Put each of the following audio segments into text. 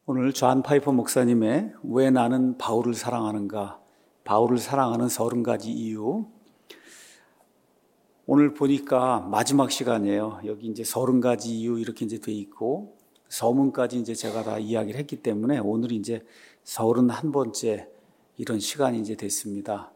오늘 존 파이퍼 목사님의 왜 나는 바울을 사랑하는가, 바울을 사랑하는 30가지 이유. 오늘 보니까 마지막 시간이에요. 여기 이제 30가지 이유 이렇게 이제 돼 있고 서문까지 이제 제가 다 이야기를 했기 때문에 오늘 이제 31번째 이런 시간이 이제 됐습니다.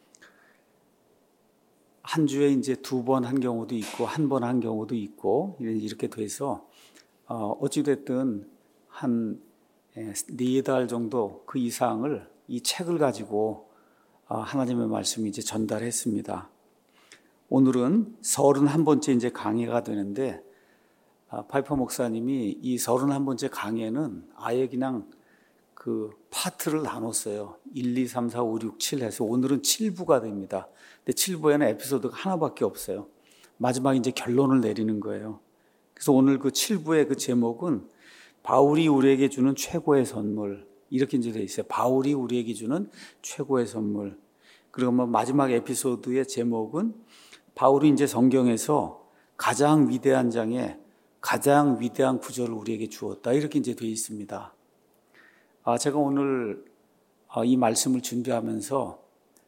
한 주에 이제 2번 한 경우도 있고 한 번 한 경우도 있고 이렇게 돼서 어찌됐든 한 4달 정도 그 이상을 이 책을 가지고 하나님의 말씀을 이제 전달했습니다. 오늘은 31번째 이제 강의가 되는데 파이퍼 목사님이 이 31번째 강의에는 아예 그냥 그 파트를 나눴어요. 1, 2, 3, 4, 5, 6, 7 해서 오늘은 7부가 됩니다. 근데 7부에는 에피소드가 하나밖에 없어요. 마지막 이제 결론을 내리는 거예요. 그래서 오늘 그 7부의 그 제목은 바울이 우리에게 주는 최고의 선물, 이렇게 이제 돼 있어요. 바울이 우리에게 주는 최고의 선물. 그리고 마지막 에피소드의 제목은 바울이 이제 성경에서 가장 위대한 장에 가장 위대한 구절을 우리에게 주었다, 이렇게 이제 돼 있습니다. 제가 오늘 이 말씀을 준비하면서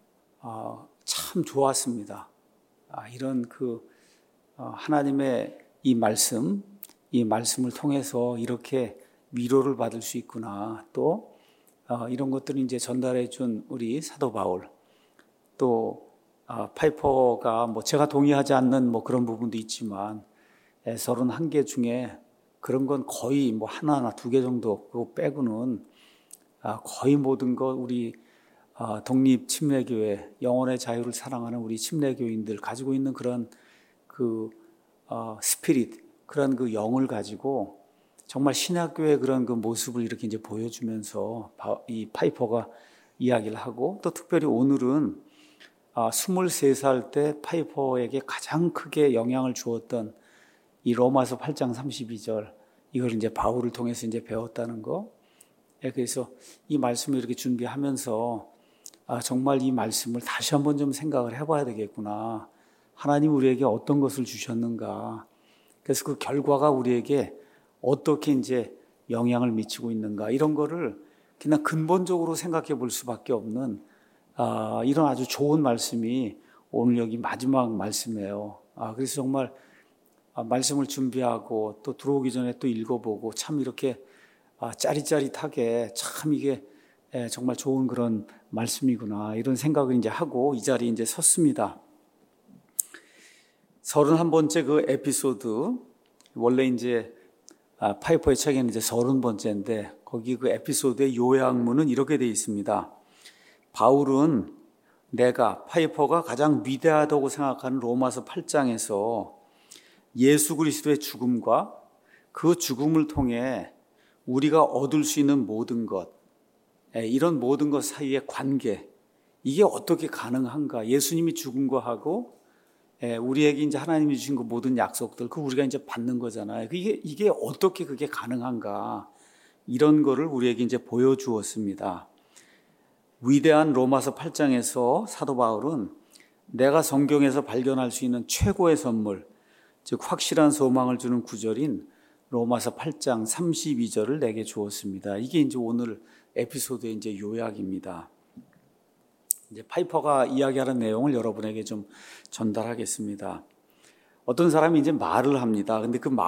참 좋았습니다. 이런 하나님의 이 말씀을 통해서 이렇게 위로를 받을 수 있구나. 또 이런 것들을 이제 전달해 준 우리 사도 바울, 또 파이퍼가 제가 동의하지 않는 그런 부분도 있지만 31개 중에 그런 건 거의 하나나 2개 정도, 그거 빼고는 거의 모든 것 우리 독립 침례교회, 영혼의 자유를 사랑하는 우리 침례교인들 가지고 있는 그런 스피릿, 그런 그 영을 가지고 정말 신학교의 그런 그 모습을 이렇게 이제 보여주면서 이 파이퍼가 이야기를 하고, 또 특별히 오늘은 23살 때 파이퍼에게 가장 크게 영향을 주었던 이 로마서 8장 32절, 이걸 이제 바울을 통해서 이제 배웠다는 거. 그래서 이 말씀을 이렇게 준비하면서 정말 이 말씀을 다시 한번 좀 생각을 해봐야 되겠구나. 하나님 우리에게 어떤 것을 주셨는가. 그래서 그 결과가 우리에게 어떻게 이제 영향을 미치고 있는가, 이런 거를 그냥 근본적으로 생각해 볼 수밖에 없는 이런 아주 좋은 말씀이 오늘 여기 마지막 말씀이에요. 그래서 정말 말씀을 준비하고 또 들어오기 전에 또 읽어보고 참 이렇게 짜릿짜릿하게 참 이게 정말 좋은 그런 말씀이구나, 이런 생각을 이제 하고 이 자리에 이제 섰습니다. 31번째 그 에피소드, 원래 이제 파이퍼의 책에는 이제 30번째인데 거기 그 에피소드의 요약문은 이렇게 되어 있습니다. 바울은 파이퍼가 가장 위대하다고 생각하는 로마서 8장에서 예수 그리스도의 죽음과 그 죽음을 통해 우리가 얻을 수 있는 모든 것, 이런 모든 것 사이의 관계, 이게 어떻게 가능한가? 예수님이 죽은 거하고 우리에게 이제 하나님이 주신 그 모든 약속들, 그 우리가 이제 받는 거잖아요. 이게 어떻게 그게 가능한가? 이런 거를 우리에게 이제 보여주었습니다. 위대한 로마서 8장에서 사도 바울은 내가 성경에서 발견할 수 있는 최고의 선물, 즉 확실한 소망을 주는 구절인 로마서 8장 32절을 내게 주었습니다. 이게 이제 오늘 에피소드의 이제 요약입니다. 이제 파이퍼가 이야기하는 내용을 여러분에게 좀 전달하겠습니다. 어떤 사람이 이제 말을 합니다. 근데 그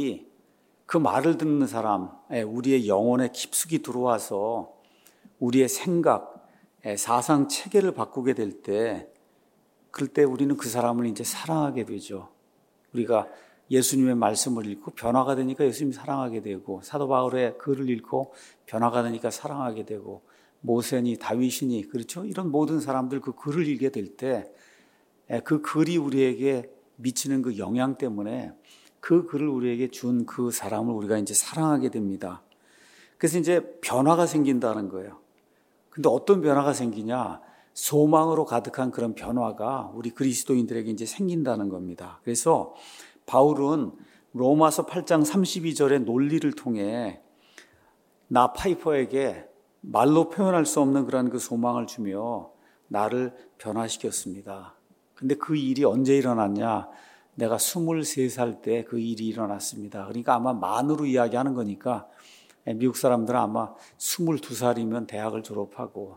말을 듣는 사람, 우리의 영혼에 깊숙이 들어와서 우리의 생각, 사상 체계를 바꾸게 될 때, 그럴 때 우리는 그 사람을 이제 사랑하게 되죠. 우리가 예수님의 말씀을 읽고 변화가 되니까 예수님 사랑하게 되고, 사도 바울의 글을 읽고 변화가 되니까 사랑하게 되고, 모세니 다윗이니, 그렇죠? 이런 모든 사람들 그 글을 읽게 될 때 그 글이 우리에게 미치는 그 영향 때문에 그 글을 우리에게 준 그 사람을 우리가 이제 사랑하게 됩니다. 그래서 이제 변화가 생긴다는 거예요. 근데 어떤 변화가 생기냐? 소망으로 가득한 그런 변화가 우리 그리스도인들에게 이제 생긴다는 겁니다. 그래서 바울은 로마서 8장 32절의 논리를 통해 나 파이퍼에게 말로 표현할 수 없는 그런 그 소망을 주며 나를 변화시켰습니다. 근데 그 일이 언제 일어났냐? 내가 23살 때 그 일이 일어났습니다. 그러니까 아마 만으로 이야기하는 거니까 미국 사람들은 아마 22살이면 대학을 졸업하고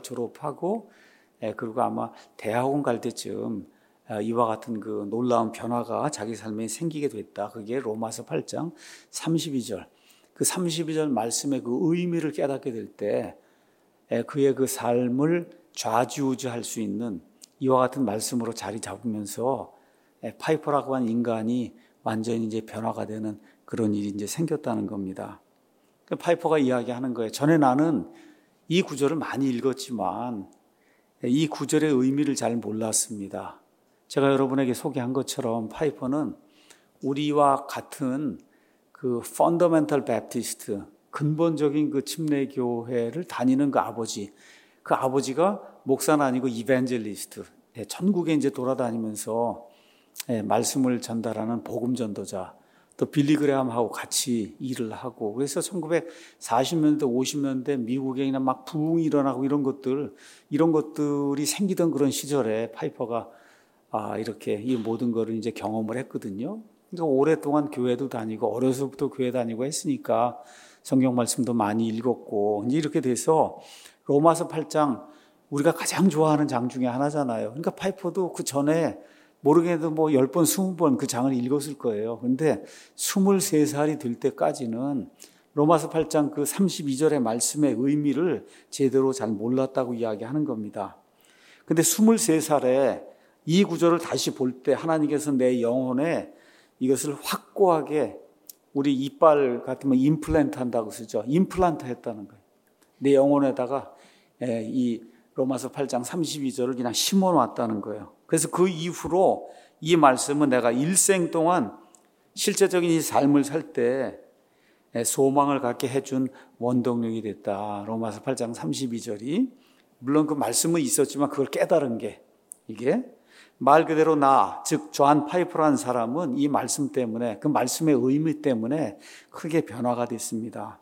그리고 아마 대학원 갈 때쯤 이와 같은 그 놀라운 변화가 자기 삶에 생기게 됐다. 그게 로마서 8장 32절. 그 32절 말씀의 그 의미를 깨닫게 될 때 그의 그 삶을 좌지우지할 수 있는 이와 같은 말씀으로 자리 잡으면서 파이퍼라고 하는 인간이 완전히 이제 변화가 되는 그런 일이 이제 생겼다는 겁니다. 파이퍼가 이야기하는 거예요. 전에 나는 이 구절을 많이 읽었지만 이 구절의 의미를 잘 몰랐습니다. 제가 여러분에게 소개한 것처럼 파이퍼는 우리와 같은 그 펀더멘털 베프티스트, 근본적인 그 침례교회를 다니는 그 아버지가 목사는 아니고 이벤젤리스트, 전국에 이제 돌아다니면서 말씀을 전달하는 복음 전도자, 또 빌리그레함하고 같이 일을 하고, 그래서 1940년대, 50년대 미국에 막 부흥이 일어나고 이런 것들이 생기던 그런 시절에 파이퍼가 이렇게 이 모든 거를 이제 경험을 했거든요. 그러니까 오랫동안 교회도 다니고 어려서부터 교회 다니고 했으니까 성경 말씀도 많이 읽었고, 이제 이렇게 돼서 로마서 8장 우리가 가장 좋아하는 장 중에 하나잖아요. 그러니까 파이퍼도 그 전에 모르게도 10번, 20번 그 장을 읽었을 거예요. 그런데 23살이 될 때까지는 로마서 8장 그 32절의 말씀의 의미를 제대로 잘 몰랐다고 이야기하는 겁니다. 그런데 23살에 이 구절을 다시 볼 때 하나님께서 내 영혼에 이것을 확고하게, 우리 이빨 같으면 임플란트 한다고 쓰죠. 임플란트 했다는 거예요. 내 영혼에다가 이 로마서 8장 32절을 그냥 심어 놨다는 거예요. 그래서 그 이후로 이 말씀은 내가 일생 동안 실제적인 이 삶을 살 때 소망을 갖게 해준 원동력이 됐다. 로마서 8장 32절이. 물론 그 말씀은 있었지만 그걸 깨달은 게, 이게 말 그대로 즉 존 파이퍼라는 사람은 이 말씀 때문에, 그 말씀의 의미 때문에 크게 변화가 됐습니다.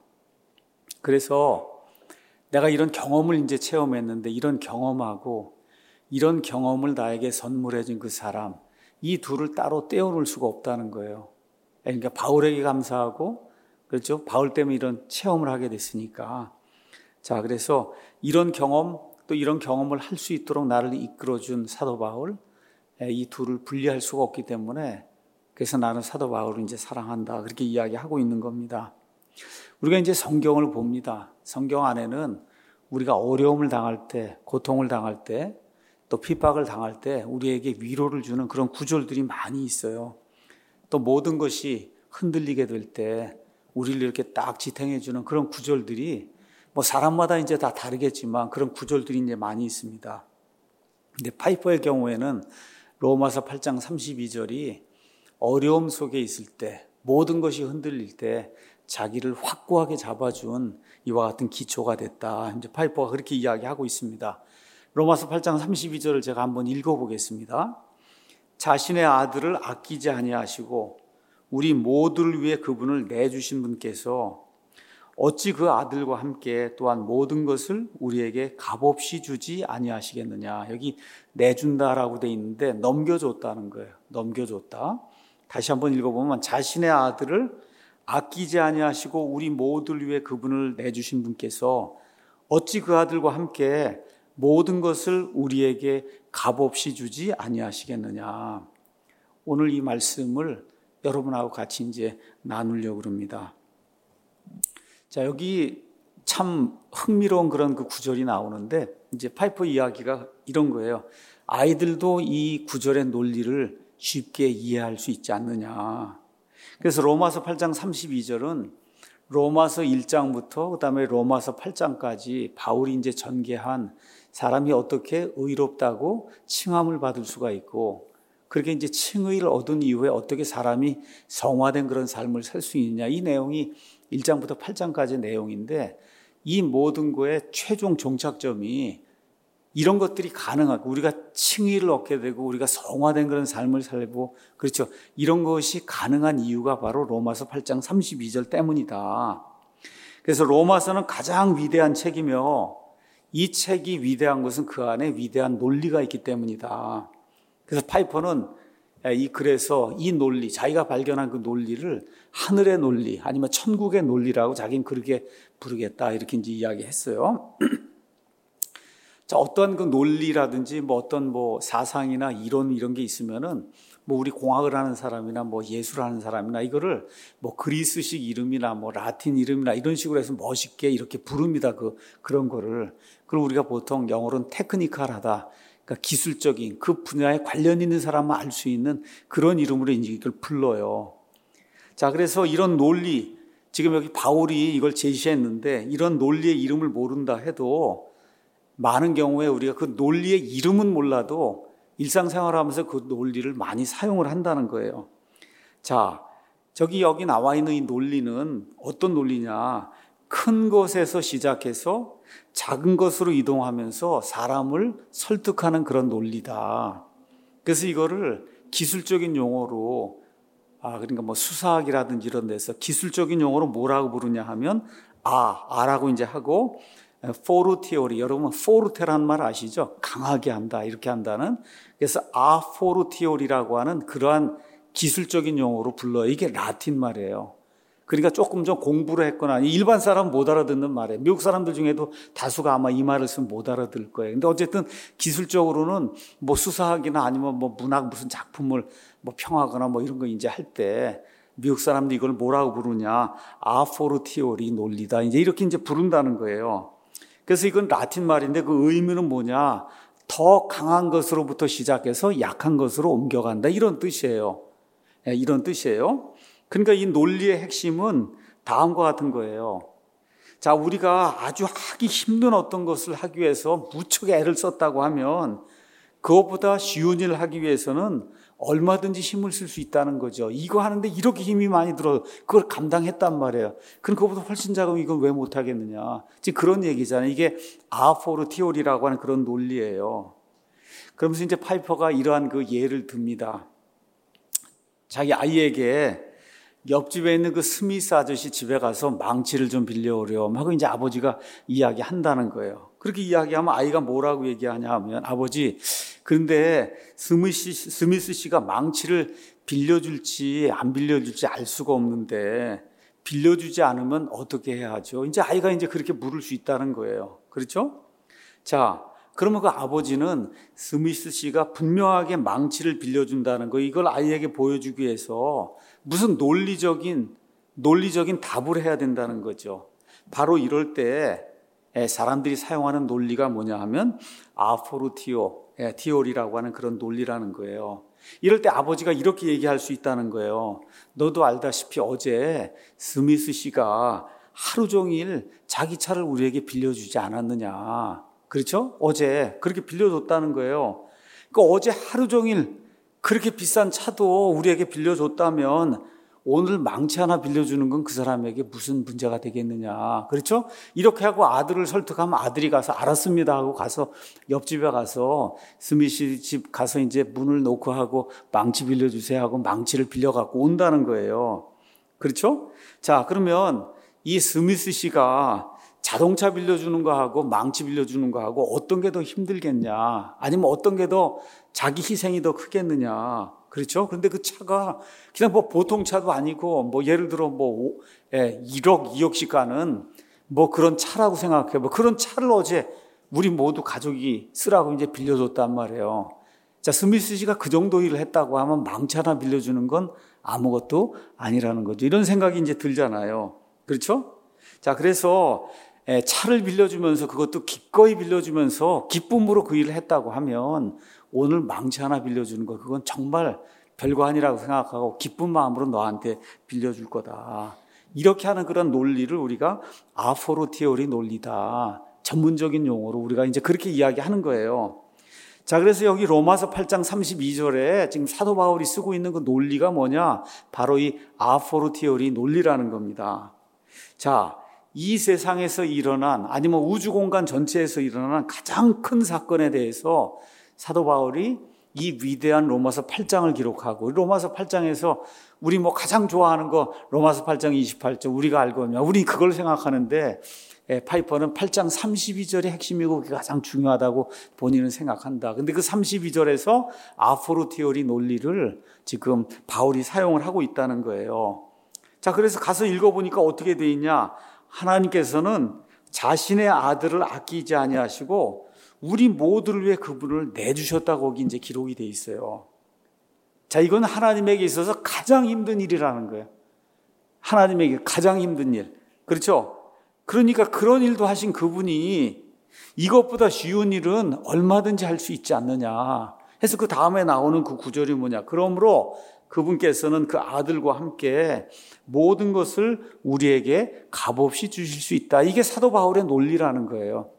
그래서 내가 이런 경험을 이제 체험했는데, 이런 경험하고 이런 경험을 나에게 선물해 준 그 사람, 이 둘을 따로 떼어놓을 수가 없다는 거예요. 그러니까 바울에게 감사하고, 그렇죠? 바울 때문에 이런 체험을 하게 됐으니까. 자, 그래서 이런 경험, 또 이런 경험을 할 수 있도록 나를 이끌어준 사도 바울, 이 둘을 분리할 수가 없기 때문에, 그래서 나는 사도 바울을 이제 사랑한다, 그렇게 이야기하고 있는 겁니다. 우리가 이제 성경을 봅니다. 성경 안에는 우리가 어려움을 당할 때, 고통을 당할 때, 또 핍박을 당할 때 우리에게 위로를 주는 그런 구절들이 많이 있어요. 또 모든 것이 흔들리게 될 때 우리를 이렇게 딱 지탱해 주는 그런 구절들이 사람마다 이제 다 다르겠지만 그런 구절들이 이제 많이 있습니다. 근데 파이퍼의 경우에는 로마서 8장 32절이 어려움 속에 있을 때, 모든 것이 흔들릴 때 자기를 확고하게 잡아준 이와 같은 기초가 됐다. 이제 파이퍼가 그렇게 이야기하고 있습니다. 로마서 8장 32절을 제가 한번 읽어보겠습니다. 자신의 아들을 아끼지 아니하시고 우리 모두를 위해 그분을 내주신 분께서 어찌 그 아들과 함께 또한 모든 것을 우리에게 값없이 주지 아니하시겠느냐. 여기 내준다라고 돼 있는데 넘겨줬다는 거예요. 넘겨줬다. 다시 한번 읽어보면 자신의 아들을 아끼지 아니하시고 우리 모두를 위해 그분을 내주신 분께서 어찌 그 아들과 함께 모든 것을 우리에게 값없이 주지 아니하시겠느냐. 오늘 이 말씀을 여러분하고 같이 이제 나누려고 합니다. 자, 여기 참 흥미로운 그런 그 구절이 나오는데, 이제 파이퍼 이야기가 이런 거예요. 아이들도 이 구절의 논리를 쉽게 이해할 수 있지 않느냐. 그래서 로마서 8장 32절은 로마서 1장부터 그다음에 로마서 8장까지 바울이 이제 전개한 사람이 어떻게 의롭다고 칭함을 받을 수가 있고, 그렇게 이제 칭의를 얻은 이후에 어떻게 사람이 성화된 그런 삶을 살 수 있느냐. 이 내용이 1장부터 8장까지의 내용인데, 이 모든 거의 최종 종착점이 이런 것들이 가능하고, 우리가 칭의를 얻게 되고 우리가 성화된 그런 삶을 살고, 그렇죠, 이런 것이 가능한 이유가 바로 로마서 8장 32절 때문이다. 그래서 로마서는 가장 위대한 책이며 이 책이 위대한 것은 그 안에 위대한 논리가 있기 때문이다. 그래서 파이퍼는 이 글에서 이 논리, 자기가 발견한 그 논리를 하늘의 논리 아니면 천국의 논리라고 자기는 그렇게 부르겠다 이렇게 이제 이야기했어요. 자, 어떤 그 논리라든지 어떤 사상이나 이론 이런 게 있으면은 우리 공학을 하는 사람이나 예술을 하는 사람이나 이거를 그리스식 이름이나 라틴 이름이나 이런 식으로 해서 멋있게 이렇게 부릅니다. 그런 거를. 그걸 우리가 보통 영어로는 테크니컬하다. 그러니까 기술적인 그 분야에 관련 있는 사람만 알 수 있는 그런 이름으로 이제 이걸 불러요. 자, 그래서 이런 논리, 지금 여기 바울이 이걸 제시했는데 이런 논리의 이름을 모른다 해도 많은 경우에 우리가 그 논리의 이름은 몰라도 일상생활하면서 그 논리를 많이 사용을 한다는 거예요. 자, 여기 나와 있는 이 논리는 어떤 논리냐? 큰 것에서 시작해서 작은 것으로 이동하면서 사람을 설득하는 그런 논리다. 그래서 이거를 기술적인 용어로 그러니까 수사학이라든지 이런 데서 기술적인 용어로 뭐라고 부르냐 하면 아라고 이제 하고 포르티오리, 여러분 포르테라는 말 아시죠? 강하게 한다, 이렇게 한다는. 그래서 포르티오리라고 하는 그러한 기술적인 용어로 불러요. 이게 라틴 말이에요. 그러니까 조금 좀 공부를 했거나 일반 사람 못 알아듣는 말이에요. 미국 사람들 중에도 다수가 아마 이 말을 쓰면 못 알아들 거예요. 근데 어쨌든 기술적으로는 수사학이나 아니면 문학 무슨 작품을 평하거나 이런 거 이제 할 때 미국 사람들이 이걸 뭐라고 부르냐? 포르티오리 논리다. 이제 이렇게 이제 부른다는 거예요. 그래서 이건 라틴 말인데 그 의미는 뭐냐? 더 강한 것으로부터 시작해서 약한 것으로 옮겨간다. 이런 뜻이에요. 이런 뜻이에요. 그러니까 이 논리의 핵심은 다음과 같은 거예요. 자, 우리가 아주 하기 힘든 어떤 것을 하기 위해서 무척 애를 썼다고 하면 그것보다 쉬운 일을 하기 위해서는 얼마든지 힘을 쓸 수 있다는 거죠. 이거 하는데 이렇게 힘이 많이 들어 그걸 감당했단 말이에요. 그럼 그것보다 훨씬 작으면 이건 왜 못하겠느냐. 지금 그런 얘기잖아요. 이게 포르티오리라고 하는 그런 논리예요. 그러면서 이제 파이퍼가 이러한 그 예를 듭니다. 자기 아이에게 옆집에 있는 그 스미스 아저씨 집에 가서 망치를 좀 빌려오렴 하고 이제 아버지가 이야기한다는 거예요. 그렇게 이야기하면 아이가 뭐라고 얘기하냐 하면 아버지, 그런데 스미스 씨가 망치를 빌려줄지 안 빌려줄지 알 수가 없는데 빌려주지 않으면 어떻게 해야 하죠? 이제 아이가 이제 그렇게 물을 수 있다는 거예요. 그렇죠? 자, 그러면 그 아버지는 스미스 씨가 분명하게 망치를 빌려준다는 거, 이걸 아이에게 보여주기 위해서 무슨 논리적인 답을 해야 된다는 거죠. 바로 이럴 때 사람들이 사용하는 논리가 뭐냐 하면 티오리라고 하는 그런 논리라는 거예요. 이럴 때 아버지가 이렇게 얘기할 수 있다는 거예요. 너도 알다시피 어제 스미스 씨가 하루 종일 자기 차를 우리에게 빌려주지 않았느냐. 그렇죠? 어제 그렇게 빌려줬다는 거예요. 그러니까 어제 하루 종일 그렇게 비싼 차도 우리에게 빌려줬다면 오늘 망치 하나 빌려주는 건 그 사람에게 무슨 문제가 되겠느냐. 그렇죠? 이렇게 하고 아들을 설득하면 아들이 가서 알았습니다 하고 가서 옆집에 가서 스미스 집 가서 이제 문을 놓고 하고 망치 빌려주세요 하고 망치를 빌려갖고 온다는 거예요. 그렇죠? 자, 그러면 이 스미스 씨가 자동차 빌려주는 거하고 망치 빌려주는 거하고 어떤 게 더 힘들겠냐? 아니면 어떤 게 더 자기 희생이 더 크겠느냐? 그렇죠? 그런데 그 차가 그냥 보통 차도 아니고 예를 들어 1억, 2억씩 가는 그런 차라고 생각해. 그런 차를 어제 우리 모두 가족이 쓰라고 이제 빌려줬단 말이에요. 자, 스미스 씨가 그 정도 일을 했다고 하면 망치 하나 빌려주는 건 아무것도 아니라는 거죠. 이런 생각이 이제 들잖아요. 그렇죠? 자, 그래서 차를 빌려주면서 그것도 기꺼이 빌려주면서 기쁨으로 그 일을 했다고 하면 오늘 망치 하나 빌려주는 거 그건 정말 별거 아니라고 생각하고 기쁜 마음으로 너한테 빌려줄 거다. 이렇게 하는 그런 논리를 우리가 포르티오리 논리다. 전문적인 용어로 우리가 이제 그렇게 이야기하는 거예요. 자, 그래서 여기 로마서 8장 32절에 지금 사도 바울이 쓰고 있는 그 논리가 뭐냐? 바로 이 포르티오리 논리라는 겁니다. 자, 이 세상에서 일어난 아니면 우주 공간 전체에서 일어난 가장 큰 사건에 대해서 사도 바울이 이 위대한 로마서 8장을 기록하고 로마서 8장에서 우리 가장 좋아하는 거 로마서 8장 28절 우리가 알고 있냐? 우리 그걸 생각하는데 파이퍼는 8장 32절의 핵심이고 그게 가장 중요하다고 본인은 생각한다. 근데 그 32절에서 아포로티오리 논리를 지금 바울이 사용을 하고 있다는 거예요. 자, 그래서 가서 읽어보니까 어떻게 돼 있냐? 하나님께서는 자신의 아들을 아끼지 아니하시고 우리 모두를 위해 그분을 내주셨다고 거기 이제 기록이 돼 있어요. 자, 이건 하나님에게 있어서 가장 힘든 일이라는 거예요. 하나님에게 가장 힘든 일. 그렇죠? 그러니까 그런 일도 하신 그분이 이것보다 쉬운 일은 얼마든지 할 수 있지 않느냐. 해서 그 다음에 나오는 그 구절이 뭐냐. 그러므로 그분께서는 그 아들과 함께 모든 것을 우리에게 값없이 주실 수 있다. 이게 사도 바울의 논리라는 거예요.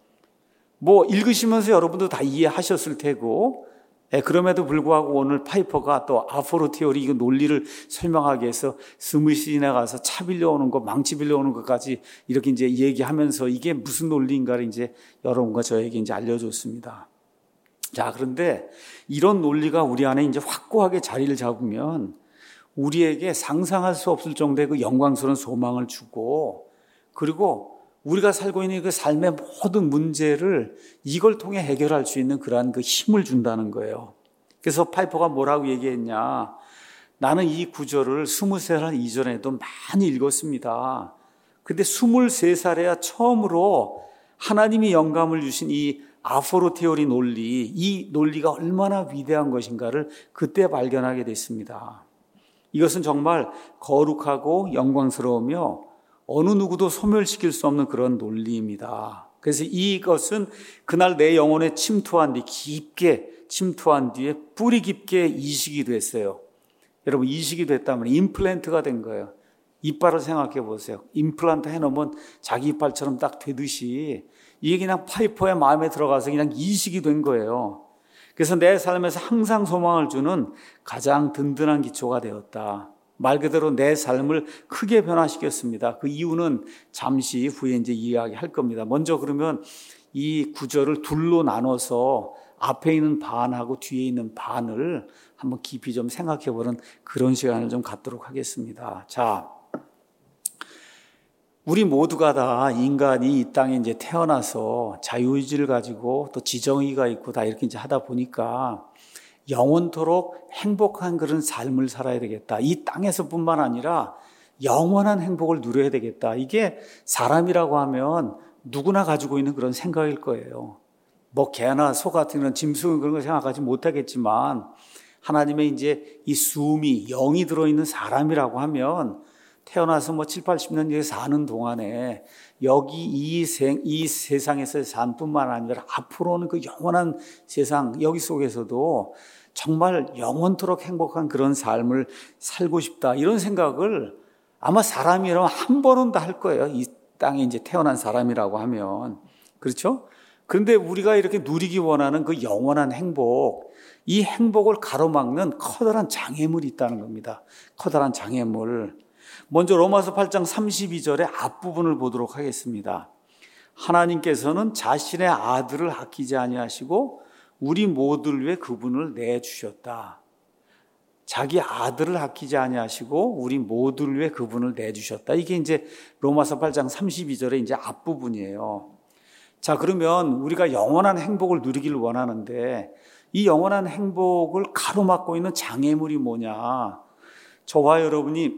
뭐 읽으시면서 여러분도 다 이해하셨을 테고, 그럼에도 불구하고 오늘 파이퍼가 또 아포로티오리 이 논리를 설명하기 위해서 스무시나 가서 차 빌려오는 거, 망치 빌려오는 것까지 이렇게 이제 얘기하면서 이게 무슨 논리인가를 이제 여러분과 저에게 이제 알려줬습니다. 자, 그런데 이런 논리가 우리 안에 이제 확고하게 자리를 잡으면 우리에게 상상할 수 없을 정도의 그 영광스러운 소망을 주고, 그리고 우리가 살고 있는 그 삶의 모든 문제를 이걸 통해 해결할 수 있는 그러한 그 힘을 준다는 거예요. 그래서 파이퍼가 뭐라고 얘기했냐. 나는 이 구절을 20살 이전에도 많이 읽었습니다. 근데 23살에야 처음으로 하나님이 영감을 주신 이 아포로테오리 논리, 이 논리가 얼마나 위대한 것인가를 그때 발견하게 됐습니다. 이것은 정말 거룩하고 영광스러우며 어느 누구도 소멸시킬 수 없는 그런 논리입니다. 그래서 이것은 그날 내 영혼에 침투한 뒤, 깊게 침투한 뒤에 뿌리 깊게 이식이 됐어요. 여러분, 이식이 됐다면 임플란트가 된 거예요. 이빨을 생각해 보세요. 임플란트 해놓으면 자기 이빨처럼 딱 되듯이 이게 그냥 파이퍼의 마음에 들어가서 그냥 이식이 된 거예요. 그래서 내 삶에서 항상 소망을 주는 가장 든든한 기초가 되었다. 말 그대로 내 삶을 크게 변화시켰습니다. 그 이유는 잠시 후에 이제 이야기할 겁니다. 먼저 그러면 이 구절을 둘로 나눠서 앞에 있는 반하고 뒤에 있는 반을 한번 깊이 좀 생각해 보는 그런 시간을 좀 갖도록 하겠습니다. 자, 우리 모두가 다 인간이 이 땅에 이제 태어나서 자유의지를 가지고 또 지정의가 있고 다 이렇게 이제 하다 보니까 영원토록 행복한 그런 삶을 살아야 되겠다. 이 땅에서뿐만 아니라 영원한 행복을 누려야 되겠다. 이게 사람이라고 하면 누구나 가지고 있는 그런 생각일 거예요. 뭐 개나 소 같은 그런 짐승 그런 걸 생각하지 못하겠지만 하나님의 이제 이 숨이 영이 들어있는 사람이라고 하면 태어나서 뭐 7, 80년 사는 동안에 여기 이 세상에서의 삶뿐만 아니라 앞으로는 그 영원한 세상 여기 속에서도 정말 영원토록 행복한 그런 삶을 살고 싶다. 이런 생각을 아마 사람이라면 한 번은 다 할 거예요. 이 땅에 이제 태어난 사람이라고 하면. 그렇죠? 그런데 우리가 이렇게 누리기 원하는 그 영원한 행복, 이 행복을 가로막는 커다란 장애물이 있다는 겁니다. 커다란 장애물. 먼저 로마서 8장 32절의 앞부분을 보도록 하겠습니다. 하나님께서는 자신의 아들을 아끼지 아니하시고 우리 모두를 위해 그분을 내주셨다. 자기 아들을 아끼지 아니하시고 우리 모두를 위해 그분을 내주셨다. 이게 이제 로마서 8장 32절의 이제 앞부분이에요. 자, 그러면 우리가 영원한 행복을 누리기를 원하는데 이 영원한 행복을 가로막고 있는 장애물이 뭐냐? 저와 여러분이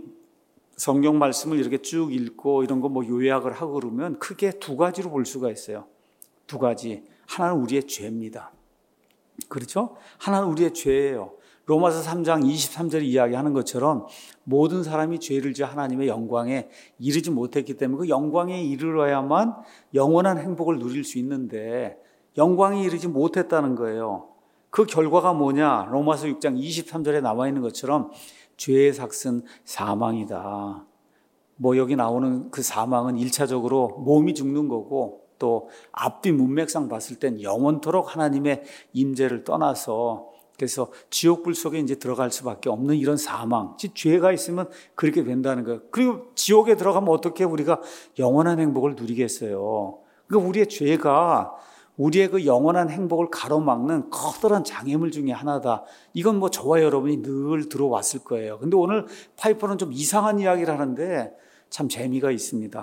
성경 말씀을 이렇게 쭉 읽고 이런 거 뭐 요약을 하고 그러면 크게 두 가지로 볼 수가 있어요. 두 가지. 하나는 우리의 죄입니다. 그렇죠? 하나는 우리의 죄예요. 로마서 3장 23절에 이야기하는 것처럼 모든 사람이 죄를 지어 하나님의 영광에 이르지 못했기 때문에 그 영광에 이르러야만 영원한 행복을 누릴 수 있는데 영광에 이르지 못했다는 거예요. 그 결과가 뭐냐? 로마서 6장 23절에 나와 있는 것처럼 죄의 삭은 사망이다. 뭐 여기 나오는 그 사망은 1차적으로 몸이 죽는 거고 또 앞뒤 문맥상 봤을 땐 영원토록 하나님의 임재를 떠나서 그래서 지옥불 속에 이제 들어갈 수밖에 없는 이런 사망. 즉 죄가 있으면 그렇게 된다는 거예요. 그리고 지옥에 들어가면 어떻게 우리가 영원한 행복을 누리겠어요? 그러니까 우리의 죄가 우리의 그 영원한 행복을 가로막는 커다란 장애물 중에 하나다. 이건 뭐 저와 여러분이 늘 들어왔을 거예요. 근데 오늘 파이퍼는 좀 이상한 이야기를 하는데 참 재미가 있습니다.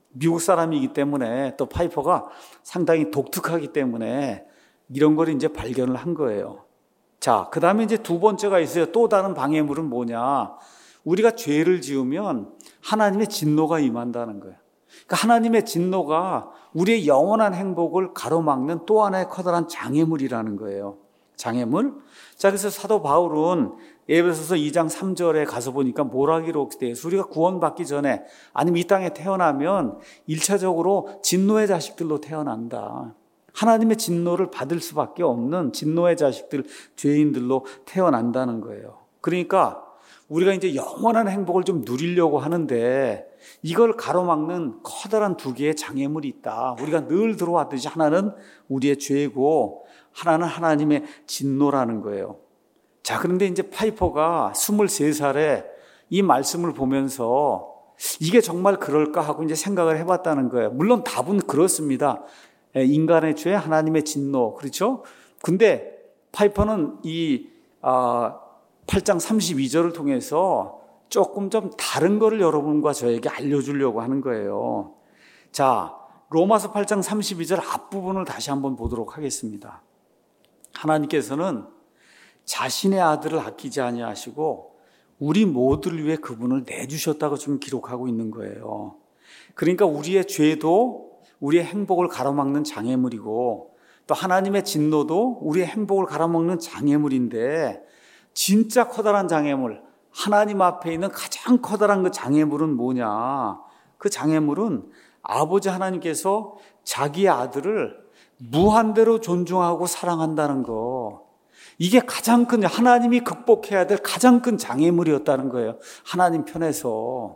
미국 사람이기 때문에 또 파이퍼가 상당히 독특하기 때문에 이런 걸 이제 발견을 한 거예요. 자, 그 다음에 이제 두 번째가 있어요. 또 다른 방해물은 뭐냐? 우리가 죄를 지으면 하나님의 진노가 임한다는 거예요. 그러니까 하나님의 진노가 우리의 영원한 행복을 가로막는 또 하나의 커다란 장애물이라는 거예요. 장애물? 자, 그래서 사도 바울은 에베소서 2장 3절에 가서 보니까 뭐라 기록돼요? 우리가 구원받기 전에 아니면 이 땅에 태어나면 1차적으로 진노의 자식들로 태어난다. 하나님의 진노를 받을 수밖에 없는 진노의 자식들, 죄인들로 태어난다는 거예요. 그러니까 우리가 이제 영원한 행복을 좀 누리려고 하는데 이걸 가로막는 커다란 두 개의 장애물이 있다. 우리가 늘 들어왔듯이 하나는 우리의 죄고 하나는 하나님의 진노라는 거예요. 자, 그런데 이제 파이퍼가 23살에 이 말씀을 보면서 이게 정말 그럴까 하고 이제 생각을 해봤다는 거예요. 물론 답은 그렇습니다. 인간의 죄, 하나님의 진노, 그렇죠? 근데 파이퍼는 이 8장 32절을 통해서 조금 좀 다른 거를 여러분과 저에게 알려주려고 하는 거예요. 자, 로마서 8장 32절 앞부분을 다시 한번 보도록 하겠습니다. 하나님께서는 자신의 아들을 아끼지 아니하시고 우리 모두를 위해 그분을 내주셨다고 지금 기록하고 있는 거예요. 그러니까 우리의 죄도 우리의 행복을 가로막는 장애물이고 또 하나님의 진노도 우리의 행복을 가로막는 장애물인데 진짜 커다란 장애물, 하나님 앞에 있는 가장 커다란 그 장애물은 뭐냐? 그 장애물은 아버지 하나님께서 자기의 아들을 무한대로 존중하고 사랑한다는 거. 이게 가장 큰, 하나님이 극복해야 될 가장 큰 장애물이었다는 거예요. 하나님 편에서.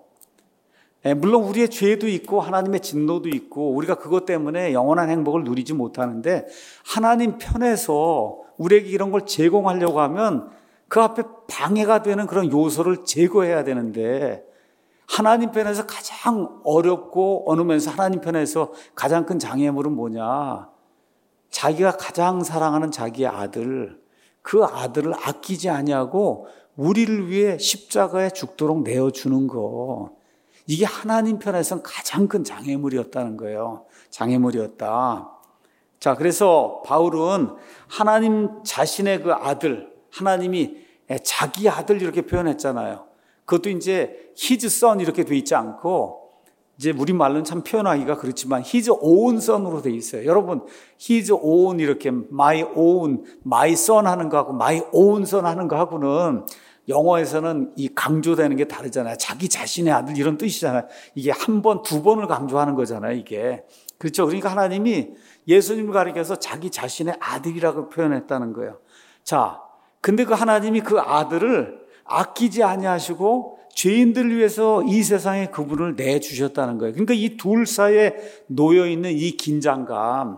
물론 우리의 죄도 있고 하나님의 진노도 있고 우리가 그것 때문에 영원한 행복을 누리지 못하는데 하나님 편에서 우리에게 이런 걸 제공하려고 하면 그 앞에 방해가 되는 그런 요소를 제거해야 되는데 하나님 편에서 가장 어렵고 어느면서 하나님 편에서 가장 큰 장애물은 뭐냐? 자기가 가장 사랑하는 자기의 아들, 그 아들을 아끼지 아니하고 우리를 위해 십자가에 죽도록 내어주는 거. 이게 하나님 편에서는 가장 큰 장애물이었다는 거예요. 장애물이었다. 자, 그래서 바울은 하나님 자신의 그 아들, 하나님이 자기 아들 이렇게 표현했잖아요. 그것도 이제 his son 이렇게 돼 있지 않고 이제 우리말로는 참 표현하기가 그렇지만 his own son으로 돼 있어요. 여러분, his own 이렇게 my own, my son 하는 거하고 my own son 하는 거하고는 영어에서는 이 강조되는 게 다르잖아요. 자기 자신의 아들 이런 뜻이잖아요. 이게 한 번, 두 번을 강조하는 거잖아요, 이게. 그렇죠. 그러니까 하나님이 예수님을 가리켜서 자기 자신의 아들이라고 표현했다는 거예요. 자, 근데 그 하나님이 그 아들을 아끼지 아니하시고 죄인들을 위해서 이 세상에 그분을 내주셨다는 거예요. 그러니까 이 둘 사이에 놓여있는 이 긴장감,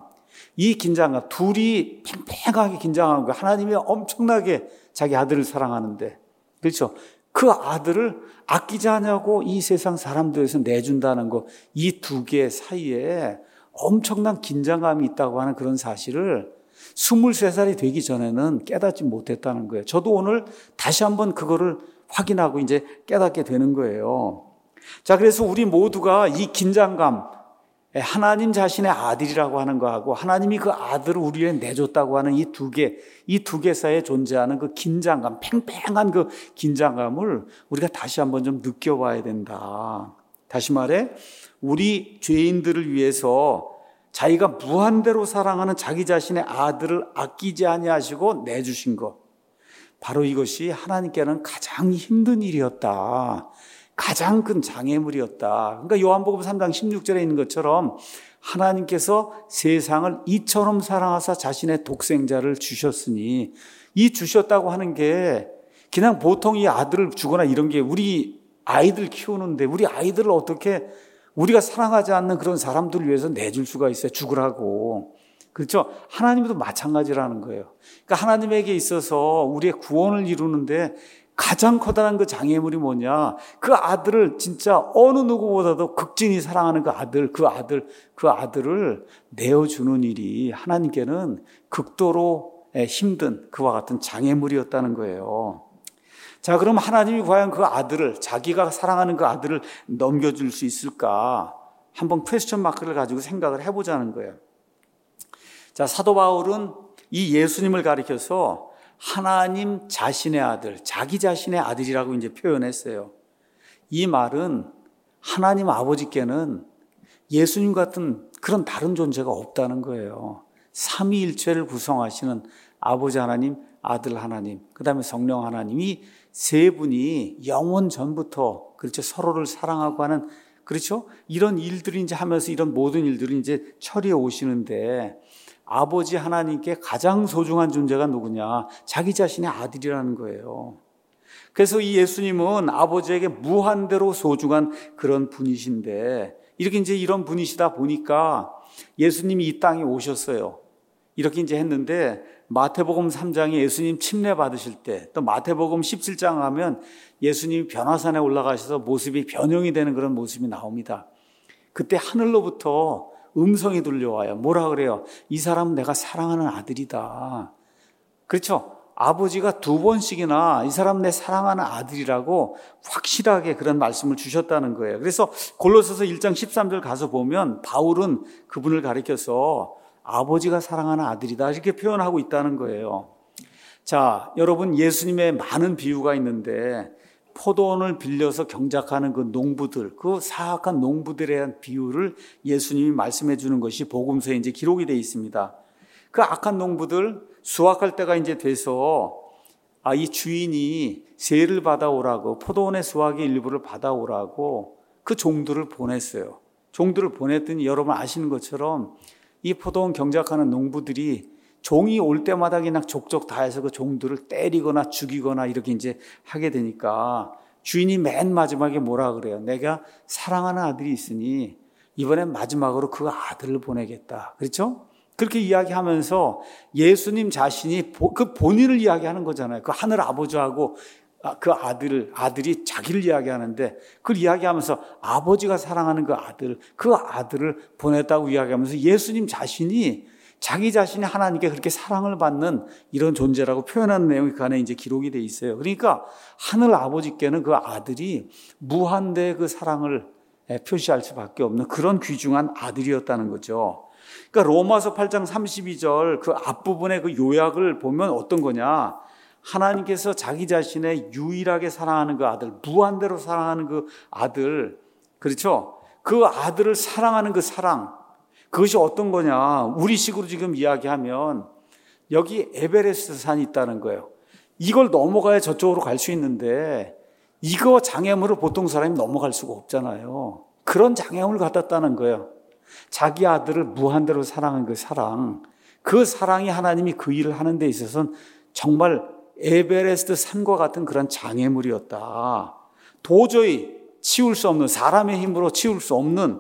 둘이 팽팽하게 긴장하는 거예요. 하나님이 엄청나게 자기 아들을 사랑하는데, 그렇죠? 그 아들을 아끼지 않냐고 이 세상 사람들에서 내준다는 거, 이 두 개 사이에 엄청난 긴장감이 있다고 하는 그런 사실을 23살이 되기 전에는 깨닫지 못했다는 거예요. 저도 오늘 다시 한번 그거를 확인하고 이제 깨닫게 되는 거예요. 자, 그래서 우리 모두가 이 긴장감, 하나님 자신의 아들이라고 하는 거하고 하나님이 그 아들을 우리에게 내줬다고 하는 이 두 개 사이에 존재하는 그 긴장감, 팽팽한 그 긴장감을 우리가 다시 한번 좀 느껴봐야 된다. 다시 말해, 우리 죄인들을 위해서 자기가 무한대로 사랑하는 자기 자신의 아들을 아끼지 아니하시고 내주신 것. 바로 이것이 하나님께는 가장 힘든 일이었다. 가장 큰 장애물이었다. 그러니까 요한복음 3장 16절에 있는 것처럼 하나님께서 세상을 이처럼 사랑하사 자신의 독생자를 주셨으니 이 주셨다고 하는 게 그냥 보통 이 아들을 주거나 이런 게 우리 아이들 키우는데 우리 아이들을 어떻게 우리가 사랑하지 않는 그런 사람들을 위해서 내줄 수가 있어요. 죽으라고. 그렇죠? 하나님도 마찬가지라는 거예요. 그러니까 하나님에게 있어서 우리의 구원을 이루는데 가장 커다란 그 장애물이 뭐냐? 그 아들을 진짜 어느 누구보다도 극진히 사랑하는 그 아들을 내어주는 일이 하나님께는 극도로 힘든 그와 같은 장애물이었다는 거예요. 자, 그럼 하나님이 과연 그 아들을, 자기가 사랑하는 그 아들을 넘겨줄 수 있을까? 한번 퀘스천 마크를 가지고 생각을 해보자는 거예요. 자, 사도 바울은 이 예수님을 가리켜서 하나님 자신의 아들, 자기 자신의 아들이라고 이제 표현했어요. 이 말은 하나님 아버지께는 예수님 같은 그런 다른 존재가 없다는 거예요. 삼위일체를 구성하시는 아버지 하나님, 아들 하나님, 그 다음에 성령 하나님, 이 세 분이 영원 전부터 그렇죠, 서로를 사랑하고 하는, 그렇죠, 이런 일들을 이제 하면서 이런 모든 일들을 이제 처리해 오시는데, 아버지 하나님께 가장 소중한 존재가 누구냐? 자기 자신의 아들이라는 거예요. 그래서 이 예수님은 아버지에게 무한대로 소중한 그런 분이신데, 이렇게 이제 이런 분이시다 보니까 예수님이 이 땅에 오셨어요. 이렇게 이제 했는데, 마태복음 3장에 예수님 침례 받으실 때, 또 마태복음 17장 하면 예수님이 변화산에 올라가셔서 모습이 변형이 되는 그런 모습이 나옵니다. 그때 하늘로부터 음성이 들려와요. 뭐라 그래요? 이 사람은 내가 사랑하는 아들이다. 그렇죠? 아버지가 두 번씩이나 이 사람 내 사랑하는 아들이라고 확실하게 그런 말씀을 주셨다는 거예요. 그래서 골로새서 1장 13절 가서 보면 바울은 그분을 가리켜서 아버지가 사랑하는 아들이다 이렇게 표현하고 있다는 거예요. 자, 여러분, 예수님의 많은 비유가 있는데 포도원을 빌려서 경작하는 그 농부들, 그 사악한 농부들에 대한 비유를 예수님이 말씀해 주는 것이 복음서에 이제 기록이 되어 있습니다. 그 악한 농부들 수확할 때가 이제 돼서 이 주인이 세를 받아오라고, 포도원의 수확의 일부를 받아오라고 그 종들을 보냈어요. 종들을 보냈더니 여러분 아시는 것처럼 이 포도원 경작하는 농부들이 종이 올 때마다 그냥 족족 다 해서 그 종들을 때리거나 죽이거나 이렇게 이제 하게 되니까 주인이 맨 마지막에 뭐라 그래요? 내가 사랑하는 아들이 있으니 이번엔 마지막으로 그 아들을 보내겠다. 그렇죠? 그렇게 이야기하면서 예수님 자신이 그 본인을 이야기하는 거잖아요. 그 하늘 아버지하고 그 아들이 자기를 이야기하는데 그걸 이야기하면서 아버지가 사랑하는 그 아들을 보냈다고 이야기하면서 예수님 자신이 자기 자신이 하나님께 그렇게 사랑을 받는 이런 존재라고 표현하는 내용이 그 안에 이제 기록이 돼 있어요. 그러니까 하늘 아버지께는 그 아들이 무한대의 그 사랑을 표시할 수밖에 없는 그런 귀중한 아들이었다는 거죠. 그러니까 로마서 8장 32절 그 앞부분의 그 요약을 보면 어떤 거냐? 하나님께서 자기 자신의 유일하게 사랑하는 그 아들, 무한대로 사랑하는 그 아들, 그렇죠? 그 아들을 사랑하는 그 사랑, 그것이 어떤 거냐? 우리식으로 지금 이야기하면 여기 에베레스트 산이 있다는 거예요. 이걸 넘어가야 저쪽으로 갈 수 있는데 이거 장애물을 보통 사람이 넘어갈 수가 없잖아요. 그런 장애물을 갖았다는 거예요. 자기 아들을 무한대로 사랑한 그 사랑, 그 사랑이 하나님이 그 일을 하는 데 있어서는 정말 에베레스트 산과 같은 그런 장애물이었다. 도저히 치울 수 없는, 사람의 힘으로 치울 수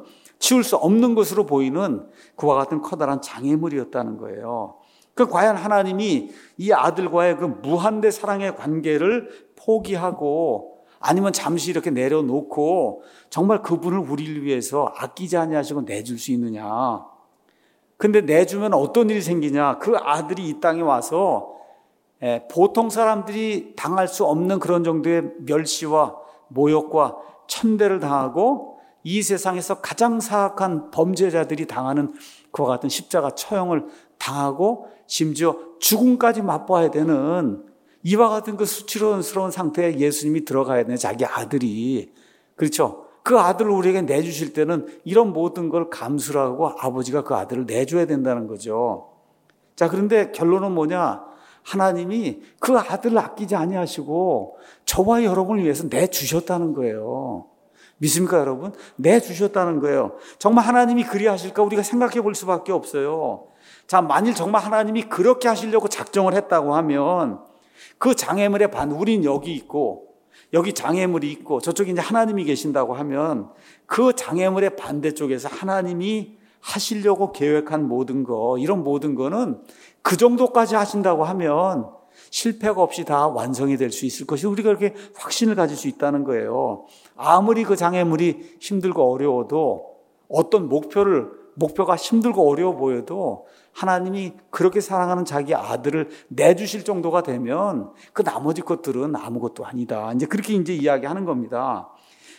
없는 것으로 보이는 그와 같은 커다란 장애물이었다는 거예요. 그 과연 하나님이 이 아들과의 그 무한대 사랑의 관계를 포기하고 아니면 잠시 이렇게 내려놓고 정말 그분을 우리를 위해서 아끼지 아니하시고 내줄 수 있느냐? 근데 내주면 어떤 일이 생기냐? 그 아들이 이 땅에 와서 보통 사람들이 당할 수 없는 그런 정도의 멸시와 모욕과 천대를 당하고 이 세상에서 가장 사악한 범죄자들이 당하는 그와 같은 십자가 처형을 당하고 심지어 죽음까지 맛봐야 되는 이와 같은 그 수치스러운 상태에 예수님이 들어가야 되는 자기 아들이, 그렇죠? 그 아들을 우리에게 내주실 때는 이런 모든 걸 감수를 하고 아버지가 그 아들을 내줘야 된다는 거죠. 자, 그런데 결론은 뭐냐? 하나님이 그 아들을 아끼지 아니하시고 저와 여러분을 위해서 내주셨다는 거예요. 믿습니까, 여러분? 내주셨다는 거예요. 정말 하나님이 그리하실까? 우리가 생각해 볼 수밖에 없어요. 자, 만일 정말 하나님이 그렇게 하시려고 작정을 했다고 하면 그 장애물의 우린 여기 있고 여기 장애물이 있고 저쪽에 이제 하나님이 계신다고 하면 그 장애물의 반대쪽에서 하나님이 하시려고 계획한 모든 거, 이런 모든 거는 그 정도까지 하신다고 하면 실패가 없이 다 완성이 될 수 있을 것이 우리가 그렇게 확신을 가질 수 있다는 거예요. 아무리 그 장애물이 힘들고 어려워도 어떤 목표가 힘들고 어려워 보여도 하나님이 그렇게 사랑하는 자기 아들을 내주실 정도가 되면 그 나머지 것들은 아무것도 아니다. 이제 그렇게 이제 이야기하는 겁니다.